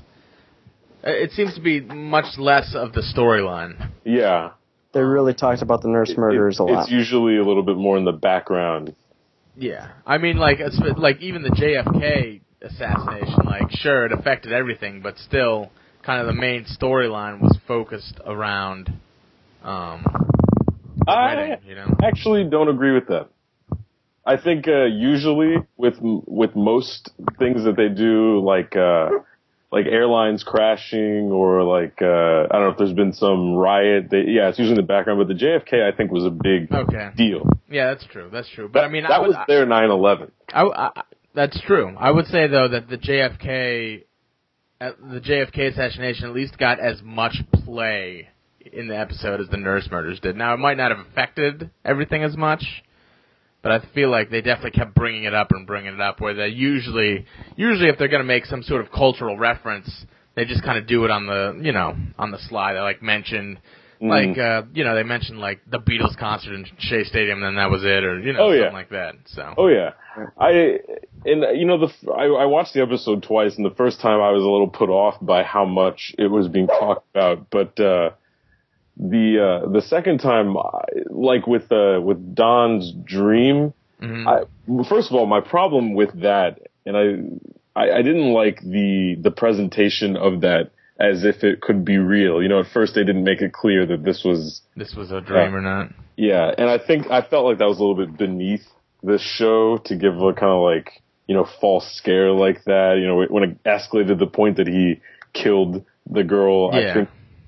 It seems to be much less of the storyline. Yeah. They really talked about the nurse murders it, a lot. It's usually a little bit more in the background. Yeah, I mean, like, it's, like even the J F K assassination, like, sure, it affected everything, but still, kind of the main storyline was focused around um, the I wedding, you know? actually don't agree with that. I think uh, usually with with most things that they do, like uh, like airlines crashing or like uh, I don't know if there's been some riot. They, yeah, it's usually in the background. But the J F K, I think, was a big Okay. deal. Yeah, that's true. That's true. But That, I mean, that I would, was their nine eleven. I, I, that's true. I would say though that the J F K, uh, the J F K assassination at least got as much play in the episode as the nurse murders did. Now, it might not have affected everything as much, but I feel like they definitely kept bringing it up and bringing it up. Where they usually, usually if they're going to make some sort of cultural reference, they just kind of do it on the, you know, on the sly. They like mention. Like, uh, you know, they mentioned, like, the Beatles concert in Shea Stadium, and then that was it, or, you know, Oh, something yeah. like that, so. Oh yeah, I and you know the I, I watched the episode twice, and the first time I was a little put off by how much it was being talked about, but uh, the uh, the second time, like with uh, with Don's dream, Mm-hmm. I, well, first of all, my problem with that, and I, I I didn't like the the presentation of that as if it could be real. You know, at first they didn't make it clear that this was This was a dream uh, or not. Yeah, and I think I felt like that was a little bit beneath this show to give a kind of like, you know, false scare like that. You know, when it escalated to the point that he killed the girl. Yeah. I think.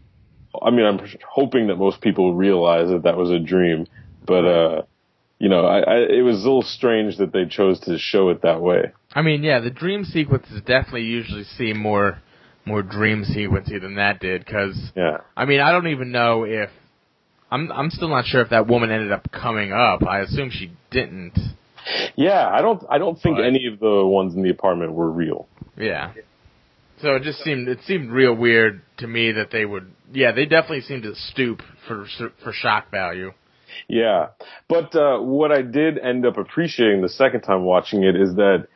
I mean, I'm hoping that most people realize that that was a dream, but uh, you know, I, I, it was a little strange that they chose to show it that way. I mean, yeah, the dream sequences definitely usually seem more more dream sequency than that did, because, Yeah. I mean, I don't even know if, I'm I'm still not sure if that woman ended up coming up. I assume she didn't. Yeah, I don't I don't think But- any of the ones in the apartment were real. Yeah. So it just seemed, it seemed real weird to me that they would, yeah, they definitely seemed to stoop for for shock value. Yeah, but uh, what I did end up appreciating the second time watching it is that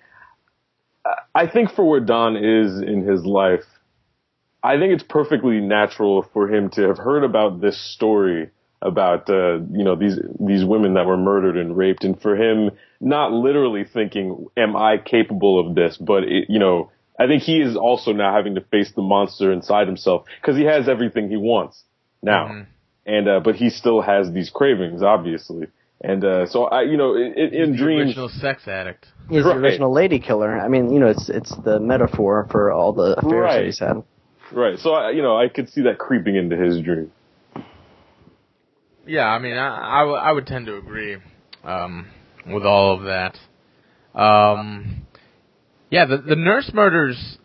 I think for where Don is in his life, I think it's perfectly natural for him to have heard about this story about uh, you know these these women that were murdered and raped, and for him not literally thinking, "Am I capable of this?" But it, you know, I think he is also now having to face the monster inside himself because he has everything he wants now. Mm-hmm. And, uh, but he still has these cravings, obviously. And, uh, so I, you know, in, in the dreams. original sex addict. He's Right. the original lady killer. I mean, you know, it's it's the metaphor for all the affairs Right. that he's had. Right. So, I, you know, I could see that creeping into his dream. Yeah, I mean, I, I, w- I would tend to agree, um, with all of that. Um, yeah, the, the nurse murders,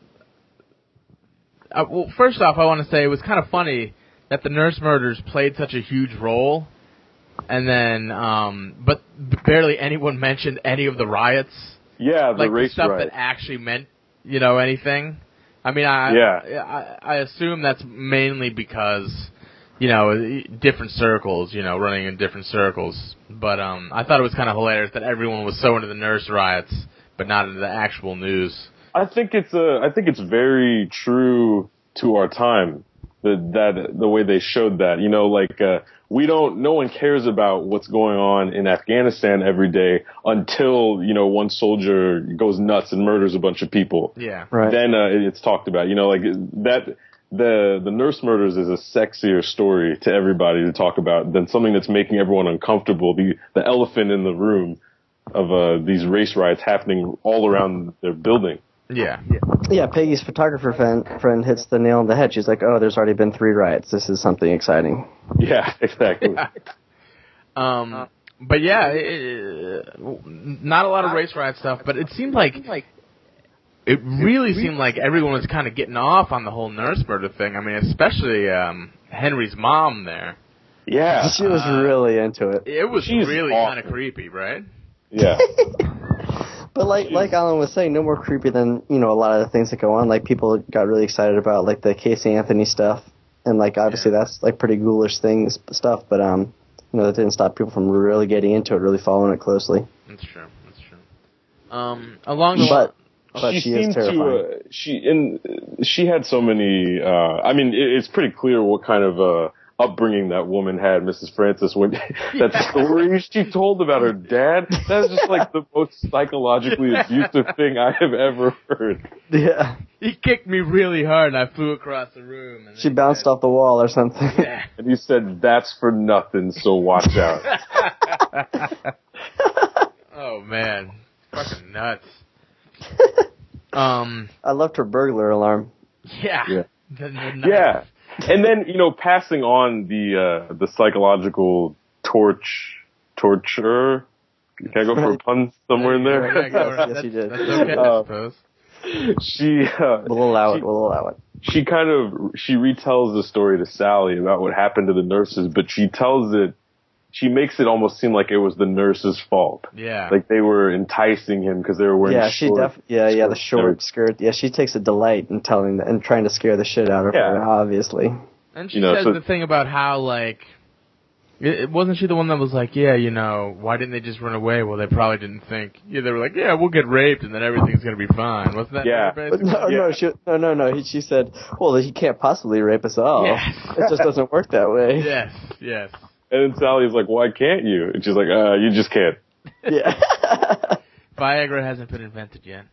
uh, well, first off, I want to say it was kind of funny that the nurse murders played such a huge role, and then, um, but barely anyone mentioned any of the riots. Yeah, the like race the stuff riot. that actually meant, you know, anything. I mean, I, Yeah. I, I assume that's mainly because, you know, different circles, you know, running in different circles. But um, I thought it was kind of hilarious that everyone was so into the nurse riots, but not into the actual news. I think it's a, I think it's very true to our time. That, that the way they showed that, you know, like uh, we don't, no one cares about what's going on in Afghanistan every day until, you know, one soldier goes nuts and murders a bunch of people. Yeah, Right. Then uh, it's talked about, you know, like that. the the nurse murders is a sexier story to everybody to talk about than something that's making everyone uncomfortable. The the elephant in the room of uh, these race riots happening all around their building. Yeah. yeah. Yeah, Peggy's photographer friend, friend hits the nail on the head. She's like, oh, there's already been three riots. This is something exciting. Yeah, exactly. um, but yeah, it, not a lot of race riot stuff, but it seemed like it really seemed like everyone was kind of getting off on the whole nurse murder thing. I mean, especially um, Henry's mom there. Yeah. She was uh, really into it. It was She's really awesome. kind of creepy, right? Yeah. But like like Alan was saying, no more creepy than, you know, a lot of the things that go on. Like, people got really excited about, like, the Casey Anthony stuff. And, like, obviously yeah. that's, like, pretty ghoulish things, stuff. But, um, you know, that didn't stop people from really getting into it, really following it closely. That's true. That's true. Um, along the But, line, but she, she seemed is terrifying. to, uh, she, in, she had so many, uh, I mean, it, it's pretty clear what kind of, uh, upbringing that woman had, Missus Francis, when that yeah. story she told about her dad, that's just like the most psychologically abusive thing I have ever heard. Yeah. He kicked me really hard and I flew across the room. And she bounced said, off the wall or something. Yeah. And he said, that's for nothing, so watch out. Oh, man. Fucking nuts. um, I loved her burglar alarm. Yeah. Yeah. The, the yeah. And then, you know, passing on the uh, the psychological torch, torture. Can I go for a pun somewhere in there? Yeah, go yes, you did. That's okay, I suppose. She, uh, we'll allow she, it. We'll allow it. She kind of she retells the story to Sally about what happened to the nurses, but she tells it. She makes it almost seem like it was the nurse's fault. Yeah. Like they were enticing him because they were wearing yeah, short, she def- yeah, yeah, the short skirt. skirt. Yeah, she takes a delight in telling the, and trying to scare the shit out of yeah. her, obviously. And she you know, says so, the thing about how, like, it, wasn't she the one that was like, yeah, you know, why didn't they just run away? Well, they probably didn't think. Yeah, they were like, yeah, we'll get raped and then everything's going to be fine. Wasn't that yeah. her, But no, yeah. no, she, no, no, no. He, she said, well, he can't possibly rape us all. Yes. It just doesn't work that way. Yes, yes. And then Sally's like, why can't you? And she's like, uh, you just can't. Yeah. Viagra hasn't been invented yet.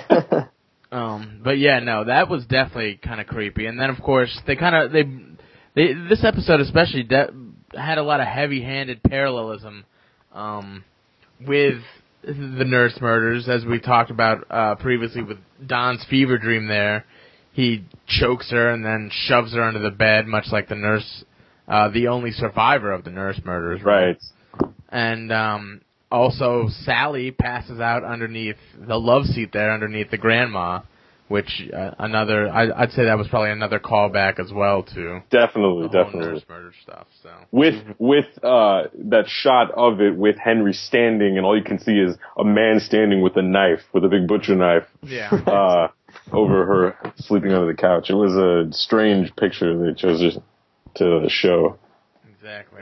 um, but yeah, no, that was definitely kind of creepy. And then, of course, they kind of, they, they, this episode especially de- had a lot of heavy-handed parallelism, um, with the nurse murders, as we talked about, uh, previously with Don's fever dream there. He chokes her and then shoves her under the bed, much like the nurse, Uh, the only survivor of the nurse murders, right? Right. And um, also, Sally passes out underneath the love seat there, underneath the grandma, which uh, another, I, I'd say that was probably another callback as well to definitely, the whole definitely nurse murder stuff. So with with uh, that shot of it with Henry standing, and all you can see is a man standing with a knife, with a big butcher knife, yeah, uh, over her sleeping under the couch. It was a strange picture they chose to the show. Exactly.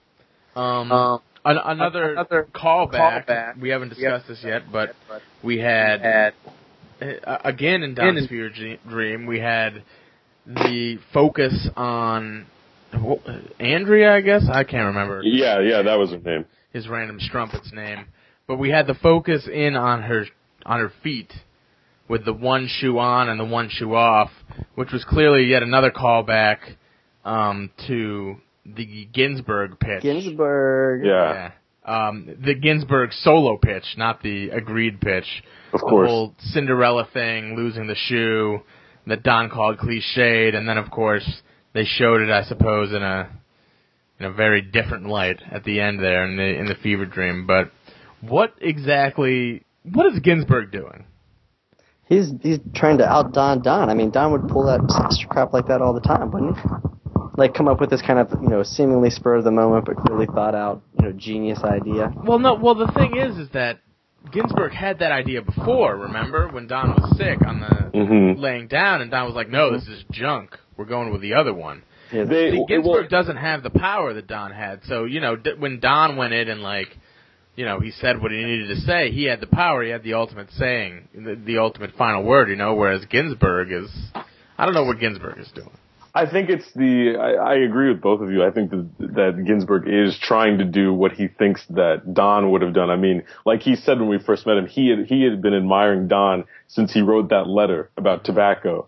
Um, um an- another, another callback, callback. We haven't discussed this yet, but we had, had uh, again in Don's Fever Dream, we had the focus on what, Andrea, I guess? I can't remember. Yeah, yeah, that was her name. His random strumpet's name. But we had the focus in on her on her feet with the one shoe on and the one shoe off, which was clearly yet another callback Um, to the Ginsburg pitch. Ginsburg. Yeah. yeah. Um, the Ginsburg solo pitch, not the agreed pitch. Of course. The whole Cinderella thing, losing the shoe, that Don called cliched, and then of course they showed it, I suppose, in a in a very different light at the end there in the in the fever dream. But what exactly? What is Ginsburg doing? He's he's trying to out Don Don. I mean, Don would pull that crap like that all the time, wouldn't he? Like, come up with this kind of, you know, seemingly spur of the moment but clearly thought out, you know, genius idea. Well, no. Well, the thing is, is that Ginsburg had that idea before. Remember when Don was sick on the mm-hmm. laying down, and Don was like, "No, this is junk. We're going with the other one." Yeah, they, See, Ginsburg well, doesn't have the power that Don had. So, you know, d- when Don went in and like, you know, he said what he needed to say, he had the power. He had the ultimate saying, the, the ultimate final word. You know, whereas Ginsburg is, I don't know what Ginsburg is doing. I think it's the, I, I agree with both of you. I think that, that Ginsburg is trying to do what he thinks that Don would have done. I mean, like he said when we first met him, he had, he had been admiring Don since he wrote that letter about tobacco.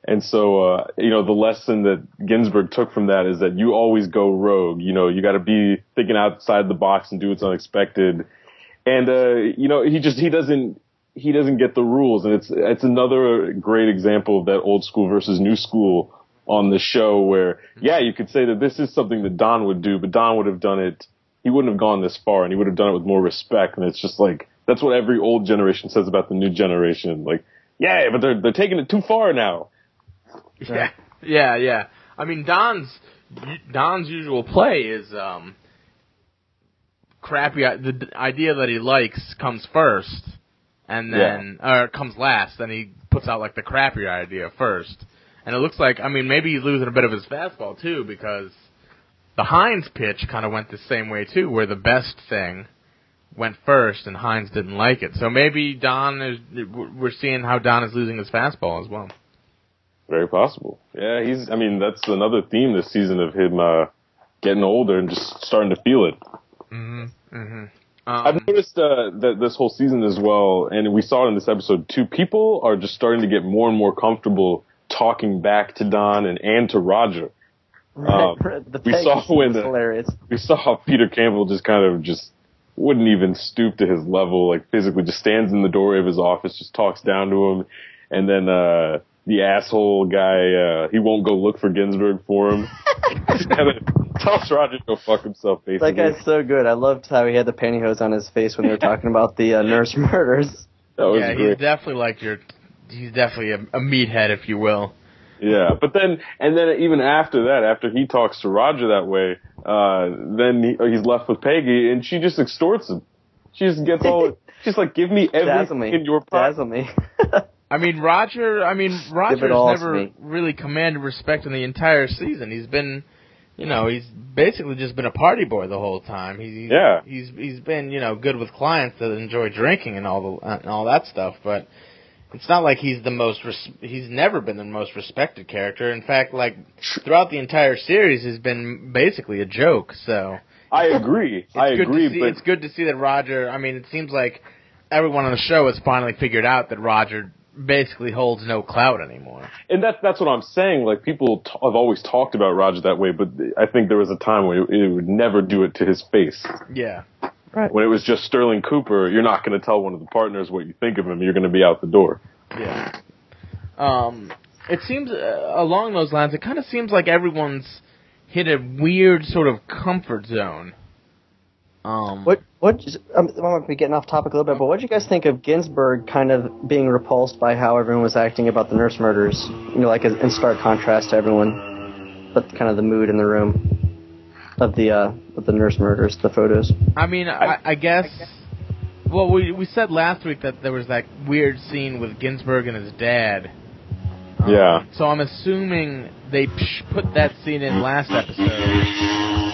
And so, uh, you know, the lesson that Ginsburg took from that is that you always go rogue. You know, you got to be thinking outside the box and do what's unexpected. And, uh, you know, he just, he doesn't, he doesn't get the rules. And it's, it's another great example of that old school versus new school on the show where, yeah, you could say that this is something that Don would do, but Don would have done it, he wouldn't have gone this far and he would have done it with more respect. And it's just like, that's what every old generation says about the new generation. Like, yeah, but they're, they're taking it too far now. Yeah, yeah, yeah. I mean, Don's Don's usual play is um, crappy. The idea that he likes comes first, and then yeah. or comes last. Then he puts out like the crappier idea first. And it looks like, I mean, maybe he's losing a bit of his fastball too, because the Hines pitch kind of went the same way too, where the best thing went first, and Hines didn't like it. So maybe Don is. We're seeing how Don is losing his fastball as well. Very possible. Yeah, he's, I mean, that's another theme this season of him uh, getting older and just starting to feel it. Mm-hmm. Mm-hmm. Um, I've noticed uh, that this whole season as well, and we saw it in this episode too, people are just starting to get more and more comfortable talking back to Don and, and to Roger. Right, um, the we saw when the, hilarious. we saw how Peter Campbell just kind of just wouldn't even stoop to his level, like physically just stands in the doorway of his office, just talks down to him, and then uh the asshole guy, uh, he won't go look for Ginsburg for him. Just kind of tells Roger to go fuck himself, basically. That guy's so good. I loved how he had the pantyhose on his face when they were talking about the uh, nurse murders. That was yeah, great. he's definitely like your, he's definitely a, a meathead, if you will. Yeah, but then, and then even after that, after he talks to Roger that way, uh, then he, he's left with Peggy, and she just extorts him. She just gets all, she's like, give me everything me. in your pocket. Dazzle me. I mean, Roger, I mean, Roger's never me. really commanded respect in the entire season. He's been, you know, he's basically just been a party boy the whole time. He's, yeah. He's, he's been, you know, good with clients that enjoy drinking and all the, and all that stuff, but it's not like he's the most, res- he's never been the most respected character. In fact, like, throughout the entire series, he's been basically a joke, so. I agree. I agree, see, but. It's good to see that Roger, I mean, it seems like everyone on the show has finally figured out that Roger basically holds no clout anymore. And that's that's what I'm saying. Like, people t- have always talked about Roger that way, but I think there was a time when it, it would never do it to his face. Yeah. Right. When it was just Sterling Cooper, you're not going to tell one of the partners what you think of him. You're going to be out the door. Yeah. Um, it seems, uh, along those lines, it kind of seems like everyone's hit a weird sort of comfort zone. Um, what what um, I might be getting off topic a little bit, but what did you guys think of Ginsburg kind of being repulsed by how everyone was acting about the nurse murders? You know, like in stark contrast to everyone, but kind of the mood in the room of the uh, of the nurse murders, the photos. I mean, I, I guess. Well, we we said last week that there was that weird scene with Ginsburg and his dad. Um, yeah. So I'm assuming they put that scene in last episode.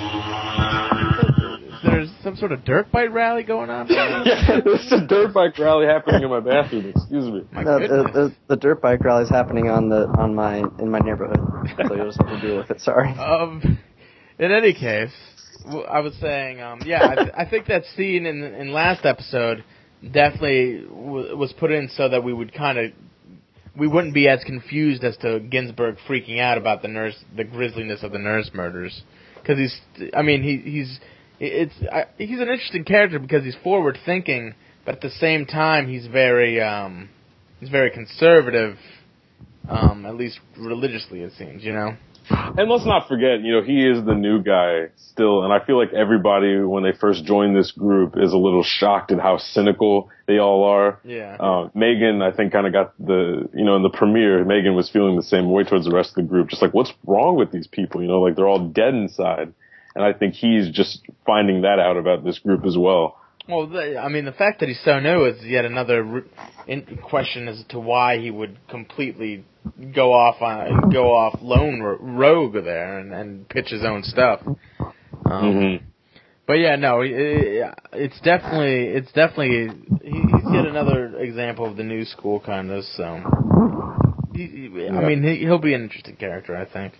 There's some sort of dirt bike rally going on? Yeah, there's a dirt bike rally happening in my bathroom. Excuse me. My no, the, the, the dirt bike rally is happening on the on my in my neighborhood, so you'll just have to deal with it. Sorry. Um, in any case, I was saying, um, yeah, I, th- I think that scene in in last episode definitely w- was put in so that we would kind of we wouldn't be as confused as to Ginsburg freaking out about the nurse, the grisliness of the nurse murders, because he's, I mean, he he's. It's I, he's an interesting character because he's forward thinking, but at the same time he's very um, he's very conservative, um, at least religiously it seems, you know. And let's not forget, you know, he is the new guy still, and I feel like everybody when they first join this group is a little shocked at how cynical they all are. Yeah. Uh, Megan, I think, kind of got the, you know, in the premiere, Megan was feeling the same way towards the rest of the group, just like, what's wrong with these people? You know, like they're all dead inside. And I think he's just finding that out about this group as well. Well, the, I mean, the fact that he's so new is yet another r- in question as to why he would completely go off on go off lone ro- rogue there and, and pitch his own stuff. Um, mm-hmm. But yeah, no, it, it's definitely it's definitely he's yet another example of the new school kind of. So, he, he, I mean, he, he'll be an interesting character, I think.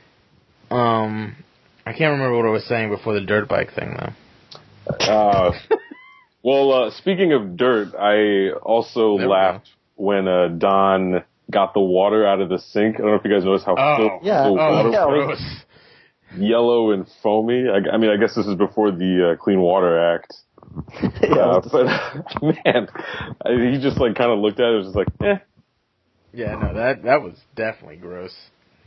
Um. I can't remember what I was saying before the dirt bike thing, though. Uh, well, uh, speaking of dirt, I also there laughed when uh, Don got the water out of the sink. I don't know if you guys noticed how oh, filthy yeah. the oh, water yeah, was. Yellow and foamy. I, I mean, I guess this is before the uh, Clean Water Act. yeah, uh, but man, I, he just like kind of looked at it and was just like, eh. Yeah, no, that that was definitely gross.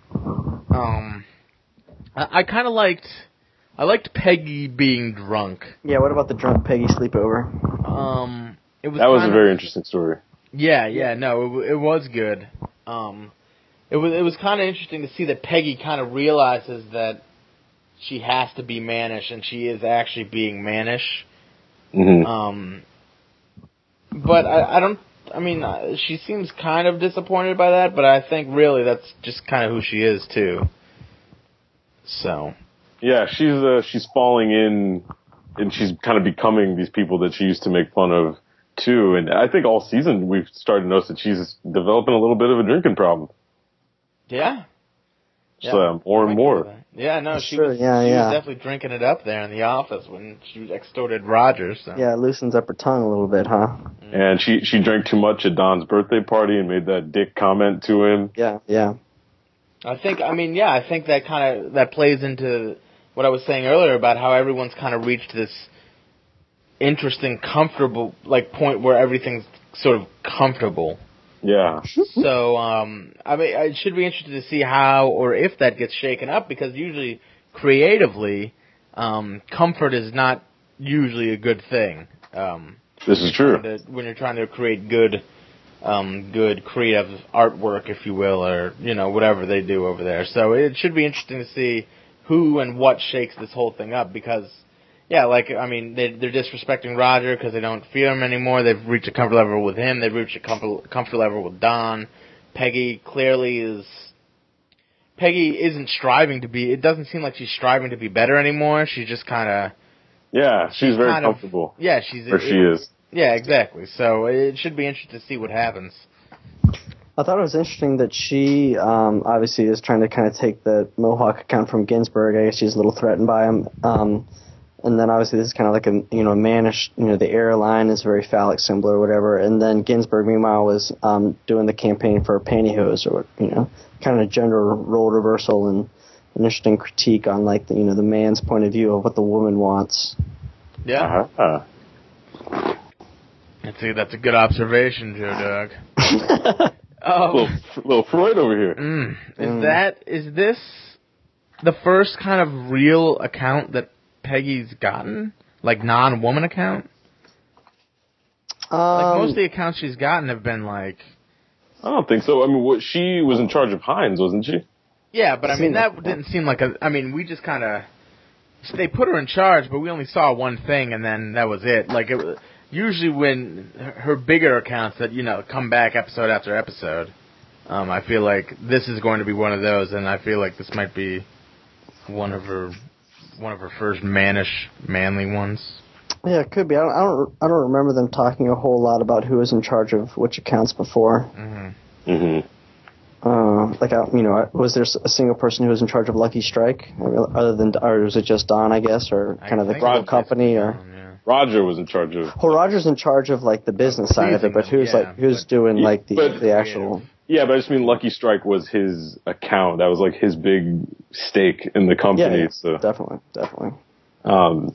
Um, I, I kind of liked, I liked Peggy being drunk. Yeah, what about the drunk Peggy sleepover? Um, it was that was kinda, a very interesting story. Yeah, yeah, no, it, it was good. Um, it was it was kind of interesting to see that Peggy kind of realizes that she has to be mannish, and she is actually being mannish. Mm-hmm. Um, but I, I don't. I mean, uh, she seems kind of disappointed by that, but I think really that's just kind of who she is too. So. Yeah, she's uh, she's falling in, and she's kind of becoming these people that she used to make fun of too. And I think all season we've started to notice that she's developing a little bit of a drinking problem. Yeah. So yeah, more and more. Yeah, no, she, sure, was, yeah, she yeah. was definitely drinking it up there in the office when she extorted Roger. So. Yeah, it loosens up her tongue a little bit, huh? And she she drank too much at Don's birthday party and made that dick comment to him. Yeah, yeah. I think, I mean, yeah, I think that kind of, that plays into what I was saying earlier about how everyone's kind of reached this interesting, comfortable, like, point where everything's sort of comfortable. Yeah. So, um, I mean, it should be interesting to see how or if that gets shaken up, because usually, creatively, um, comfort is not usually a good thing. Um, this is true. To, when you're trying to create good, um, good creative artwork, if you will, or, you know, whatever they do over there. So it should be interesting to see who and what shakes this whole thing up, because, yeah, like, I mean, they, they're disrespecting Roger because they don't fear him anymore. They've reached a comfort level with him. They've reached a comfort, comfort level with Don. Peggy clearly is... Peggy isn't striving to be... It doesn't seem like she's striving to be better anymore. She's just kind of... Yeah, she's, she's very comfortable. Of, yeah, she's... Where it, she is. Yeah, exactly. So it should be interesting to see what happens. I thought it was interesting that she um, obviously is trying to kind of take the Mohawk account from Ginsburg. I guess she's a little threatened by him. Um, and then obviously this is kind of like a, you know, mannish, you know, the airline is a very phallic symbol or whatever. And then Ginsburg, meanwhile, was um, doing the campaign for pantyhose, or, you know, kind of a gender role reversal and an interesting critique on, like, the, you know, the man's point of view of what the woman wants. Yeah. Uh-huh. That's a, that's a good observation, Joe Doug. Oh, little, little Freud over here. Mm. Is mm. that is this the first kind of real account that Peggy's gotten, like non-woman account? Um, like most of the accounts she's gotten have been like. I don't think so. I mean, what, she was in charge of Heinz, wasn't she? Yeah, but I mean that like didn't seem like a. I mean, we just kind of they put her in charge, but we only saw one thing, and then that was it. Like it was. Usually when her bigger accounts that, you know, come back episode after episode, um, I feel like this is going to be one of those, and I feel like this might be one of her one of her first mannish, manly ones. Yeah, it could be. I don't, I don't, I don't remember them talking a whole lot about who was in charge of which accounts before. Mm-hmm. Mm-hmm. Uh, like, you know, was there a single person who was in charge of Lucky Strike, other than, or was it just Don, I guess, or kind I of the whole company, or? Don, yeah. Roger was in charge of. Well, Roger's in charge of, like, the business side of it, but who's yeah, like who's but, doing like the but, the actual? Yeah, but I just mean Lucky Strike was his account. That was like his big stake in the company. Yeah, yeah, so definitely, definitely. Um,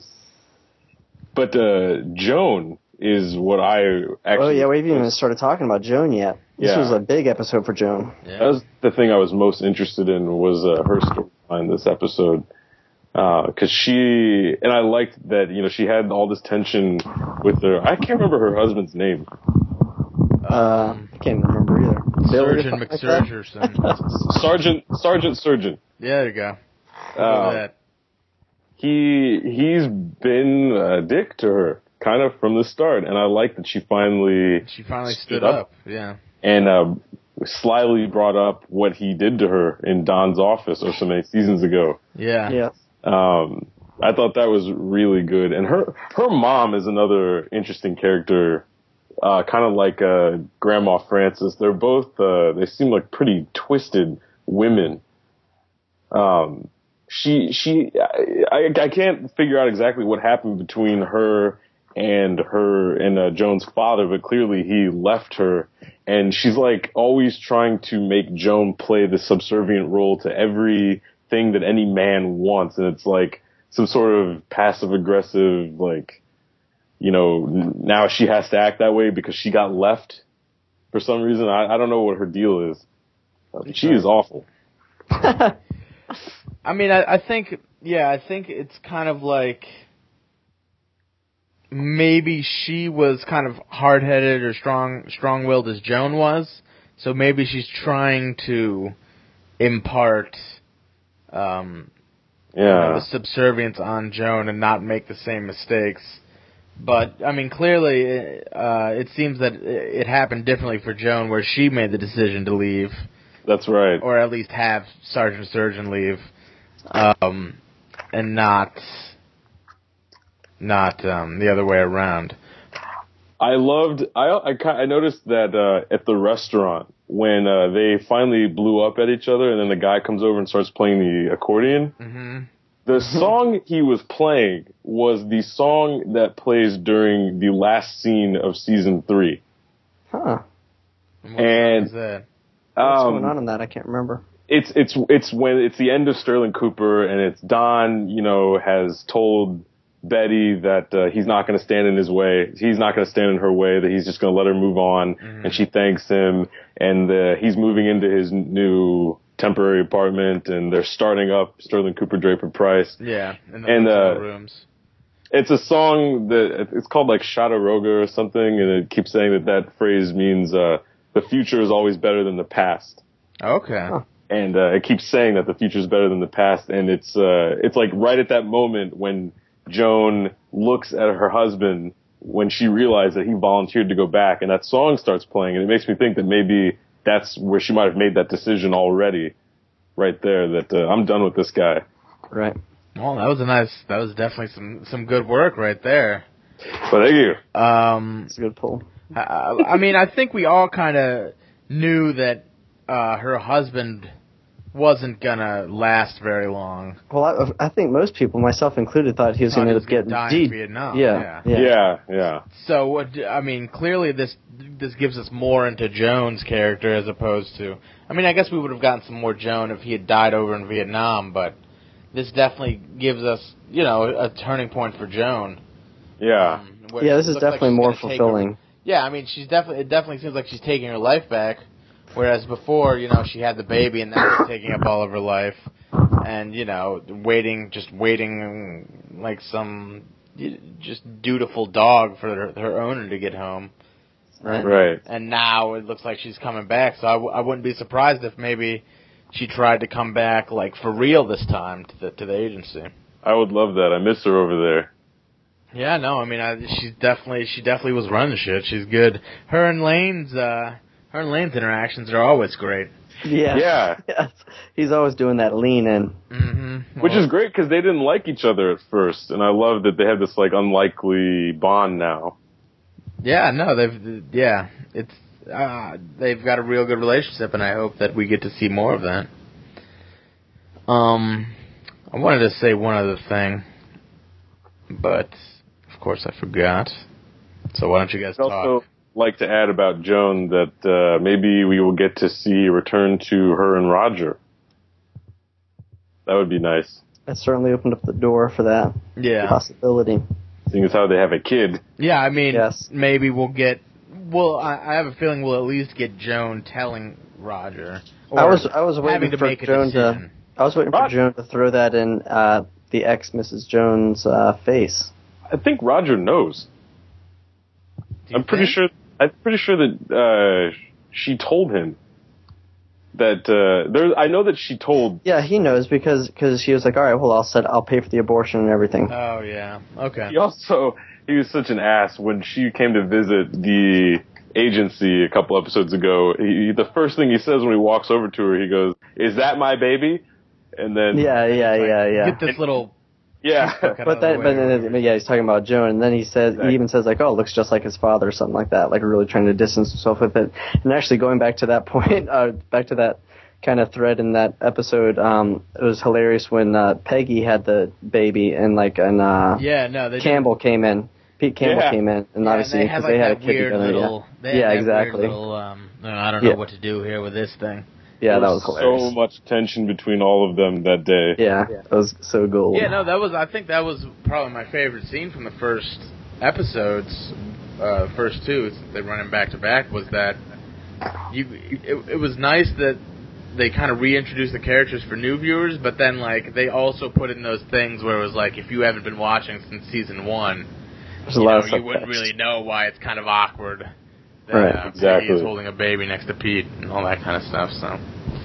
but uh, Joan is what I actually. Oh yeah, we haven't even started talking about Joan yet. This yeah. was a big episode for Joan. Yeah. That was the thing I was most interested in, was uh, her storyline this episode. Because uh, she, and I liked that, you know, she had all this tension with her, I can't remember her husband's name. Uh, I can't remember either. Surgeon McSurgerson. Sergeant, Sergeant Surgeon. Yeah, there you go. Uh, that. He, he's been a dick to her, kind of from the start, and I like that she finally... She finally stood, stood up. up, yeah. And uh, slyly brought up what he did to her in Don's office or so many seasons ago. Yeah. Yeah. Um, I thought that was really good. And her, her mom is another interesting character, uh, kind of like, uh, Grandma Frances. They're both, uh, they seem like pretty twisted women. Um, she, she, I, I can't figure out exactly what happened between her and her and uh, Joan's father, but clearly he left her, and she's like always trying to make Joan play the subservient role to everything that any man wants, and it's like some sort of passive aggressive, like, you know, now she has to act that way because she got left for some reason. I, I don't know what her deal is. She is awful. I mean, I, I think, yeah, I think it's kind of like maybe she was kind of hard-headed or strong, strong-willed as Joan was, so maybe she's trying to impart um, yeah. you know, the subservience on Joan and not make the same mistakes. But, I mean, clearly, uh, it seems that it happened differently for Joan, where she made the decision to leave. That's right. Or at least have Sergeant Surgeon leave, um, and not... Not um, the other way around. I loved. I I, I noticed that uh, at the restaurant when uh, they finally blew up at each other, and then the guy comes over and starts playing the accordion. Mm-hmm. The song he was playing was the song that plays during the last scene of season three. Huh. What and is that? What's um, going on in that? I can't remember. It's it's it's when it's the end of Sterling Cooper, and it's Don. You know, has told Betty that uh, he's not going to stand in his way. He's not going to stand in her way, that he's just going to let her move on. Mm-hmm. And she thanks him. And uh, he's moving into his new temporary apartment, and they're starting up Sterling Cooper Draper Price. Yeah, in the and, uh, rooms. It's a song that it's called like Chattahooga or something, and it keeps saying that that phrase means uh, the future is always better than the past. Okay. Huh. And uh, it keeps saying that the future is better than the past, and it's uh, it's like right at that moment when Joan looks at her husband when she realized that he volunteered to go back, and that song starts playing, and it makes me think that maybe that's where she might have made that decision already, right there, that uh, I'm done with this guy. Right. Well, that was a nice, that was definitely some, some good work right there. Well, thank you. Um, It's a good pull. I, I mean, I think we all kind of knew that uh, her husband wasn't gonna last very long. Well, I, I think most people, myself included, thought he was going to get die deed. in Vietnam. Yeah, yeah, yeah, yeah, yeah. So, what I mean, clearly this this gives us more into Joan's character as opposed to. I mean, I guess we would have gotten some more Joan if he had died over in Vietnam, but this definitely gives us, you know, a turning point for Joan. Yeah. Um, yeah, this is definitely like more fulfilling. Her, yeah, I mean, she's definitely. It definitely seems like she's taking her life back. Whereas before, you know, she had the baby and that was taking up all of her life. And, you know, waiting, just waiting like some just dutiful dog for her, her owner to get home. Right. Right. And now it looks like she's coming back. So I, w- I wouldn't be surprised if maybe she tried to come back, like, for real this time to the, to the agency. I would love that. I miss her over there. Yeah, no, I mean, I, she's definitely, she definitely was running shit. She's good. Her and Lane's, uh, Her and Lane's interactions are always great. Yeah. Yeah. Yes. He's always doing that lean in. Mm-hmm. Well, Which is great because they didn't like each other at first, and I love that they have this like unlikely bond now. Yeah, no, they've yeah, it's uh, they've got a real good relationship, and I hope that we get to see more of that. Um, I wanted to say one other thing, but of course I forgot. So why don't you guys I'd talk? also like to add about Joan that uh, maybe we will get to see a return to her and Roger. That would be nice. That certainly opened up the door for that Yeah. possibility. Seeing as how they have a kid. Yeah, I mean, Yes. maybe we'll get. Well, I, I have a feeling we'll at least get Joan telling Roger. Or I was I was having waiting to for make a Joan to. decision. I was waiting for Roger. Joan to throw that in uh, the ex Missus Jones' uh, face. I think Roger knows. Do you I'm pretty think? sure. I'm pretty sure that uh, she told him that uh, there. I know that she told. Yeah, he knows because cause she was like, all right, well, I'll set, I'll pay for the abortion and everything. Oh yeah. Okay. He also he was such an ass when she came to visit the agency a couple episodes ago. He, the first thing he says when he walks over to her, he goes, "Is that my baby?" And then Yeah, yeah, Like, yeah, yeah. Get this little. yeah, But then, but then, but yeah, he's talking about Joan, and then he says, he even says like, "Oh, it looks just like his father," or something like that, like really trying to distance himself with it. And actually, going back to that point, uh, back to that kind of thread in that episode, um, it was hilarious when uh, Peggy had the baby, and like, and uh, Yeah, no, they Campbell came in Pete Campbell Yeah. came in, and Yeah, obviously and they had because like they had that a kid weird together. little, yeah, they yeah had that exactly. Weird little, um, I don't know Yeah. what to do here with this thing. Yeah, there that was hilarious. so much tension between all of them that day. Yeah, that was so gold. Yeah, no, that was. I think that was probably my favorite scene from the first episodes, uh, first two. They running back to back. Was that you? It, it was nice that they kind of reintroduced the characters for new viewers, but then like they also put in those things where it was like if you haven't been watching since season one, There's a you, lot know, of you wouldn't subtext. really know why it's kind of awkward. That, Right, uh, exactly. Peggy is holding a baby next to Pete and all that kind of stuff. So.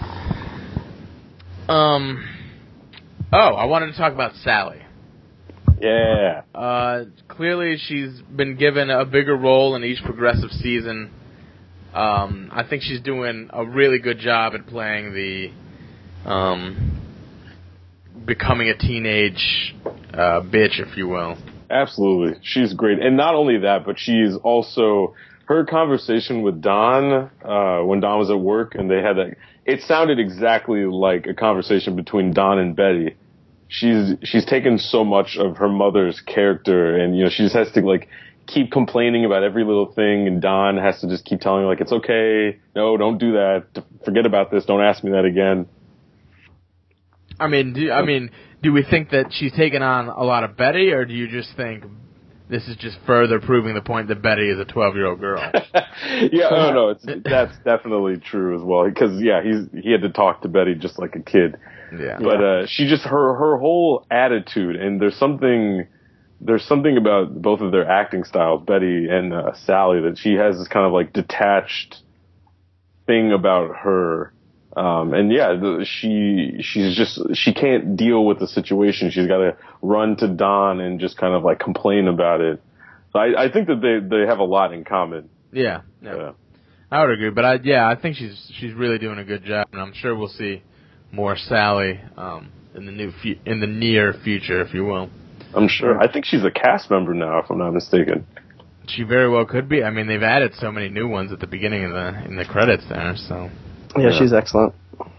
Um. Oh, I wanted to talk about Sally. Yeah. Uh, clearly, she's been given a bigger role in each progressive season. Um, I think she's doing a really good job at playing the um, becoming a teenage uh, bitch, if you will. Absolutely. She's great. And not only that, but she's also, her conversation with Don, uh, when Don was at work and they had that, it sounded exactly like a conversation between Don and Betty. She's, she's taken so much of her mother's character and, you know, she just has to like keep complaining about every little thing and Don has to just keep telling her like, it's okay. No, don't do that. Forget about this. Don't ask me that again. I mean, do, I mean, do we think that she's taken on a lot of Betty, or do you just think this is just further proving the point that Betty is a twelve-year-old girl? Yeah, oh no, it's, that's definitely true as well. Because yeah, he's he had to talk to Betty just like a kid. Yeah, but uh, she just her her whole attitude, and there's something there's something about both of their acting styles, Betty and uh, Sally, that she has this kind of like detached thing about her. Um, and yeah, the, she, she's just, she can't deal with the situation. She's got to run to Don and just kind of like complain about it. So I, I think that they, they have a lot in common. Yeah, yeah. Yeah. I would agree, but I, yeah, I think she's, she's really doing a good job, and I'm sure we'll see more Sally, um, in the new, fu- in the near future, if you will. I'm sure. I think she's a cast member now, if I'm not mistaken. She very well could be. I mean, they've added so many new ones at the beginning of the, in the credits there, so. Yeah, she's excellent.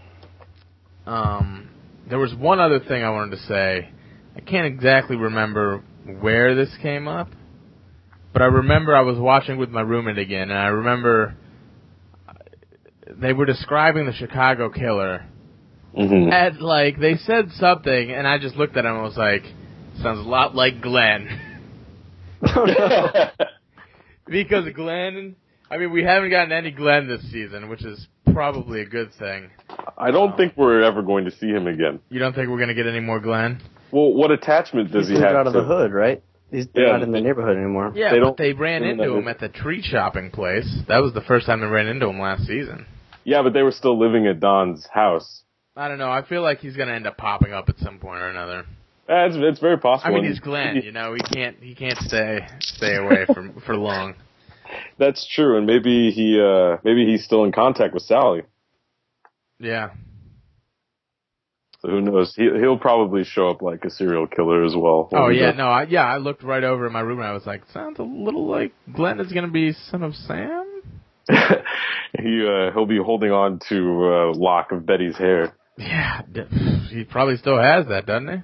Um, there was one other thing I wanted to say. I can't exactly remember where this came up, but I remember I was watching with my roommate again, and I remember they were describing the Chicago killer. Mm-hmm. And, like, they said something, and I just looked at him and was like, sounds a lot like Glenn. Oh, no. Because Glenn, I mean, we haven't gotten any Glenn this season, which is probably a good thing. I don't um, think we're ever going to see him again. You don't think we're going to get any more Glenn? Well, what attachment does He's he have out of to the hood, right? He's Yeah, not in the they- neighborhood anymore. Yeah, They but don't- they ran they don't into have him it. at the tree chopping place. That was the first time they ran into him last season. Yeah, but they were still living at Don's house. I don't know. I feel like he's going to end up popping up at some point or another. Eh, it's, it's very possible. I mean, he's Glenn. You know, he can't he can't stay stay away for for long. That's true, and maybe he uh, maybe he's still in contact with Sally. Yeah. So who knows? He he'll probably show up like a serial killer as well. Oh when we yeah, go. no, I, yeah. I looked right over in my room and I was like, sounds a little like Glenn is going to be son of Sam. he uh, he'll be holding on to a lock of Betty's hair. Yeah, he probably still has that, doesn't he?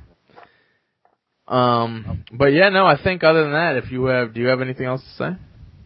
Um, but yeah, no. I think other than that, if you have, do you have anything else to say?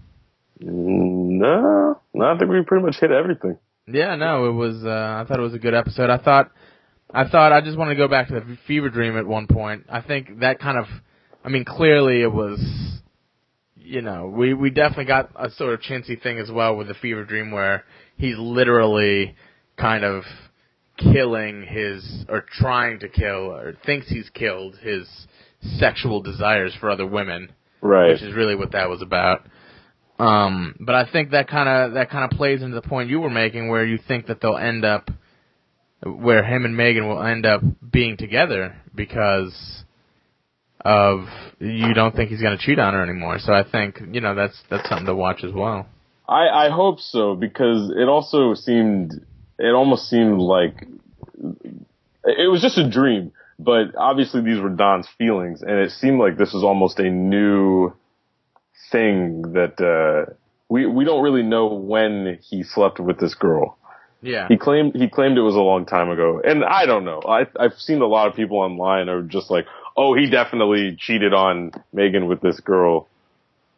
No, no, I think we pretty much hit everything. Yeah, no, it was. Uh, I thought it was a good episode. I thought, I thought I just wanted to go back to the fever dream at one point. I think that kind of, I mean, clearly it was, you know, we we definitely got a sort of chintzy thing as well with the fever dream where he's literally kind of killing his, or trying to kill, or thinks he's killed his sexual desires for other women. Right. Which is really what that was about. Um, but I think that kind of that kind of plays into the point you were making, where you think that they'll end up, where him and Megan will end up being together because of you don't think he's going to cheat on her anymore. So I think you know that's that's something to watch as well. I, I hope so, because it also seemed, it almost seemed like it was just a dream. But obviously these were Don's feelings, and it seemed like this was almost a new thing that uh, we we don't really know when he slept with this girl. Yeah, he claimed he claimed it was a long time ago, and I don't know. I I've seen a lot of people online are just like, oh, he definitely cheated on Megan with this girl.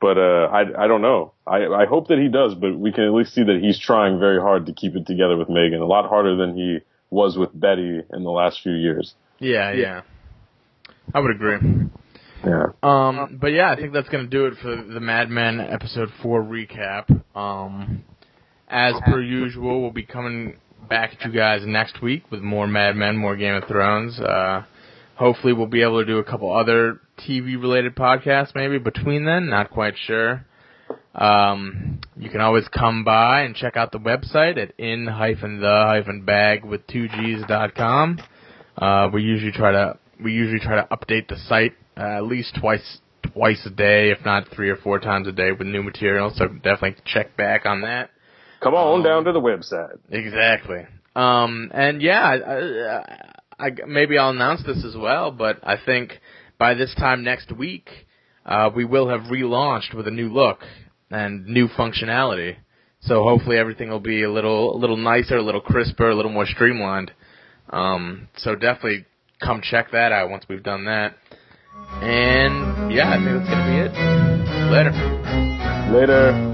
But uh, I I don't know. I I hope that he does, but we can at least see that he's trying very hard to keep it together with Megan, a lot harder than he was with Betty in the last few years. Yeah, yeah. I would agree. Yeah. Um, but yeah, I think that's going to do it for the Mad Men episode four recap. Um, as per usual, we'll be coming back at you guys next week with more Mad Men, more Game of Thrones. Uh, hopefully we'll be able to do a couple other T V-related podcasts maybe between then. Not quite sure. Um, you can always come by and check out the website at in the bag with two G's dot com. Uh, we usually try to we usually try to update the site uh, at least twice twice a day, if not three or four times a day with new material. So definitely check back on that. Come on um, down to the website. Exactly. Um, and yeah, I, I, I, maybe I'll announce this as well, but I think by this time next week, uh, we will have relaunched with a new look and new functionality. So hopefully everything will be a little, a little nicer, a little crisper, a little more streamlined. Um, so definitely come check that out once we've done that. And yeah, I think that's gonna be it. Later. Later.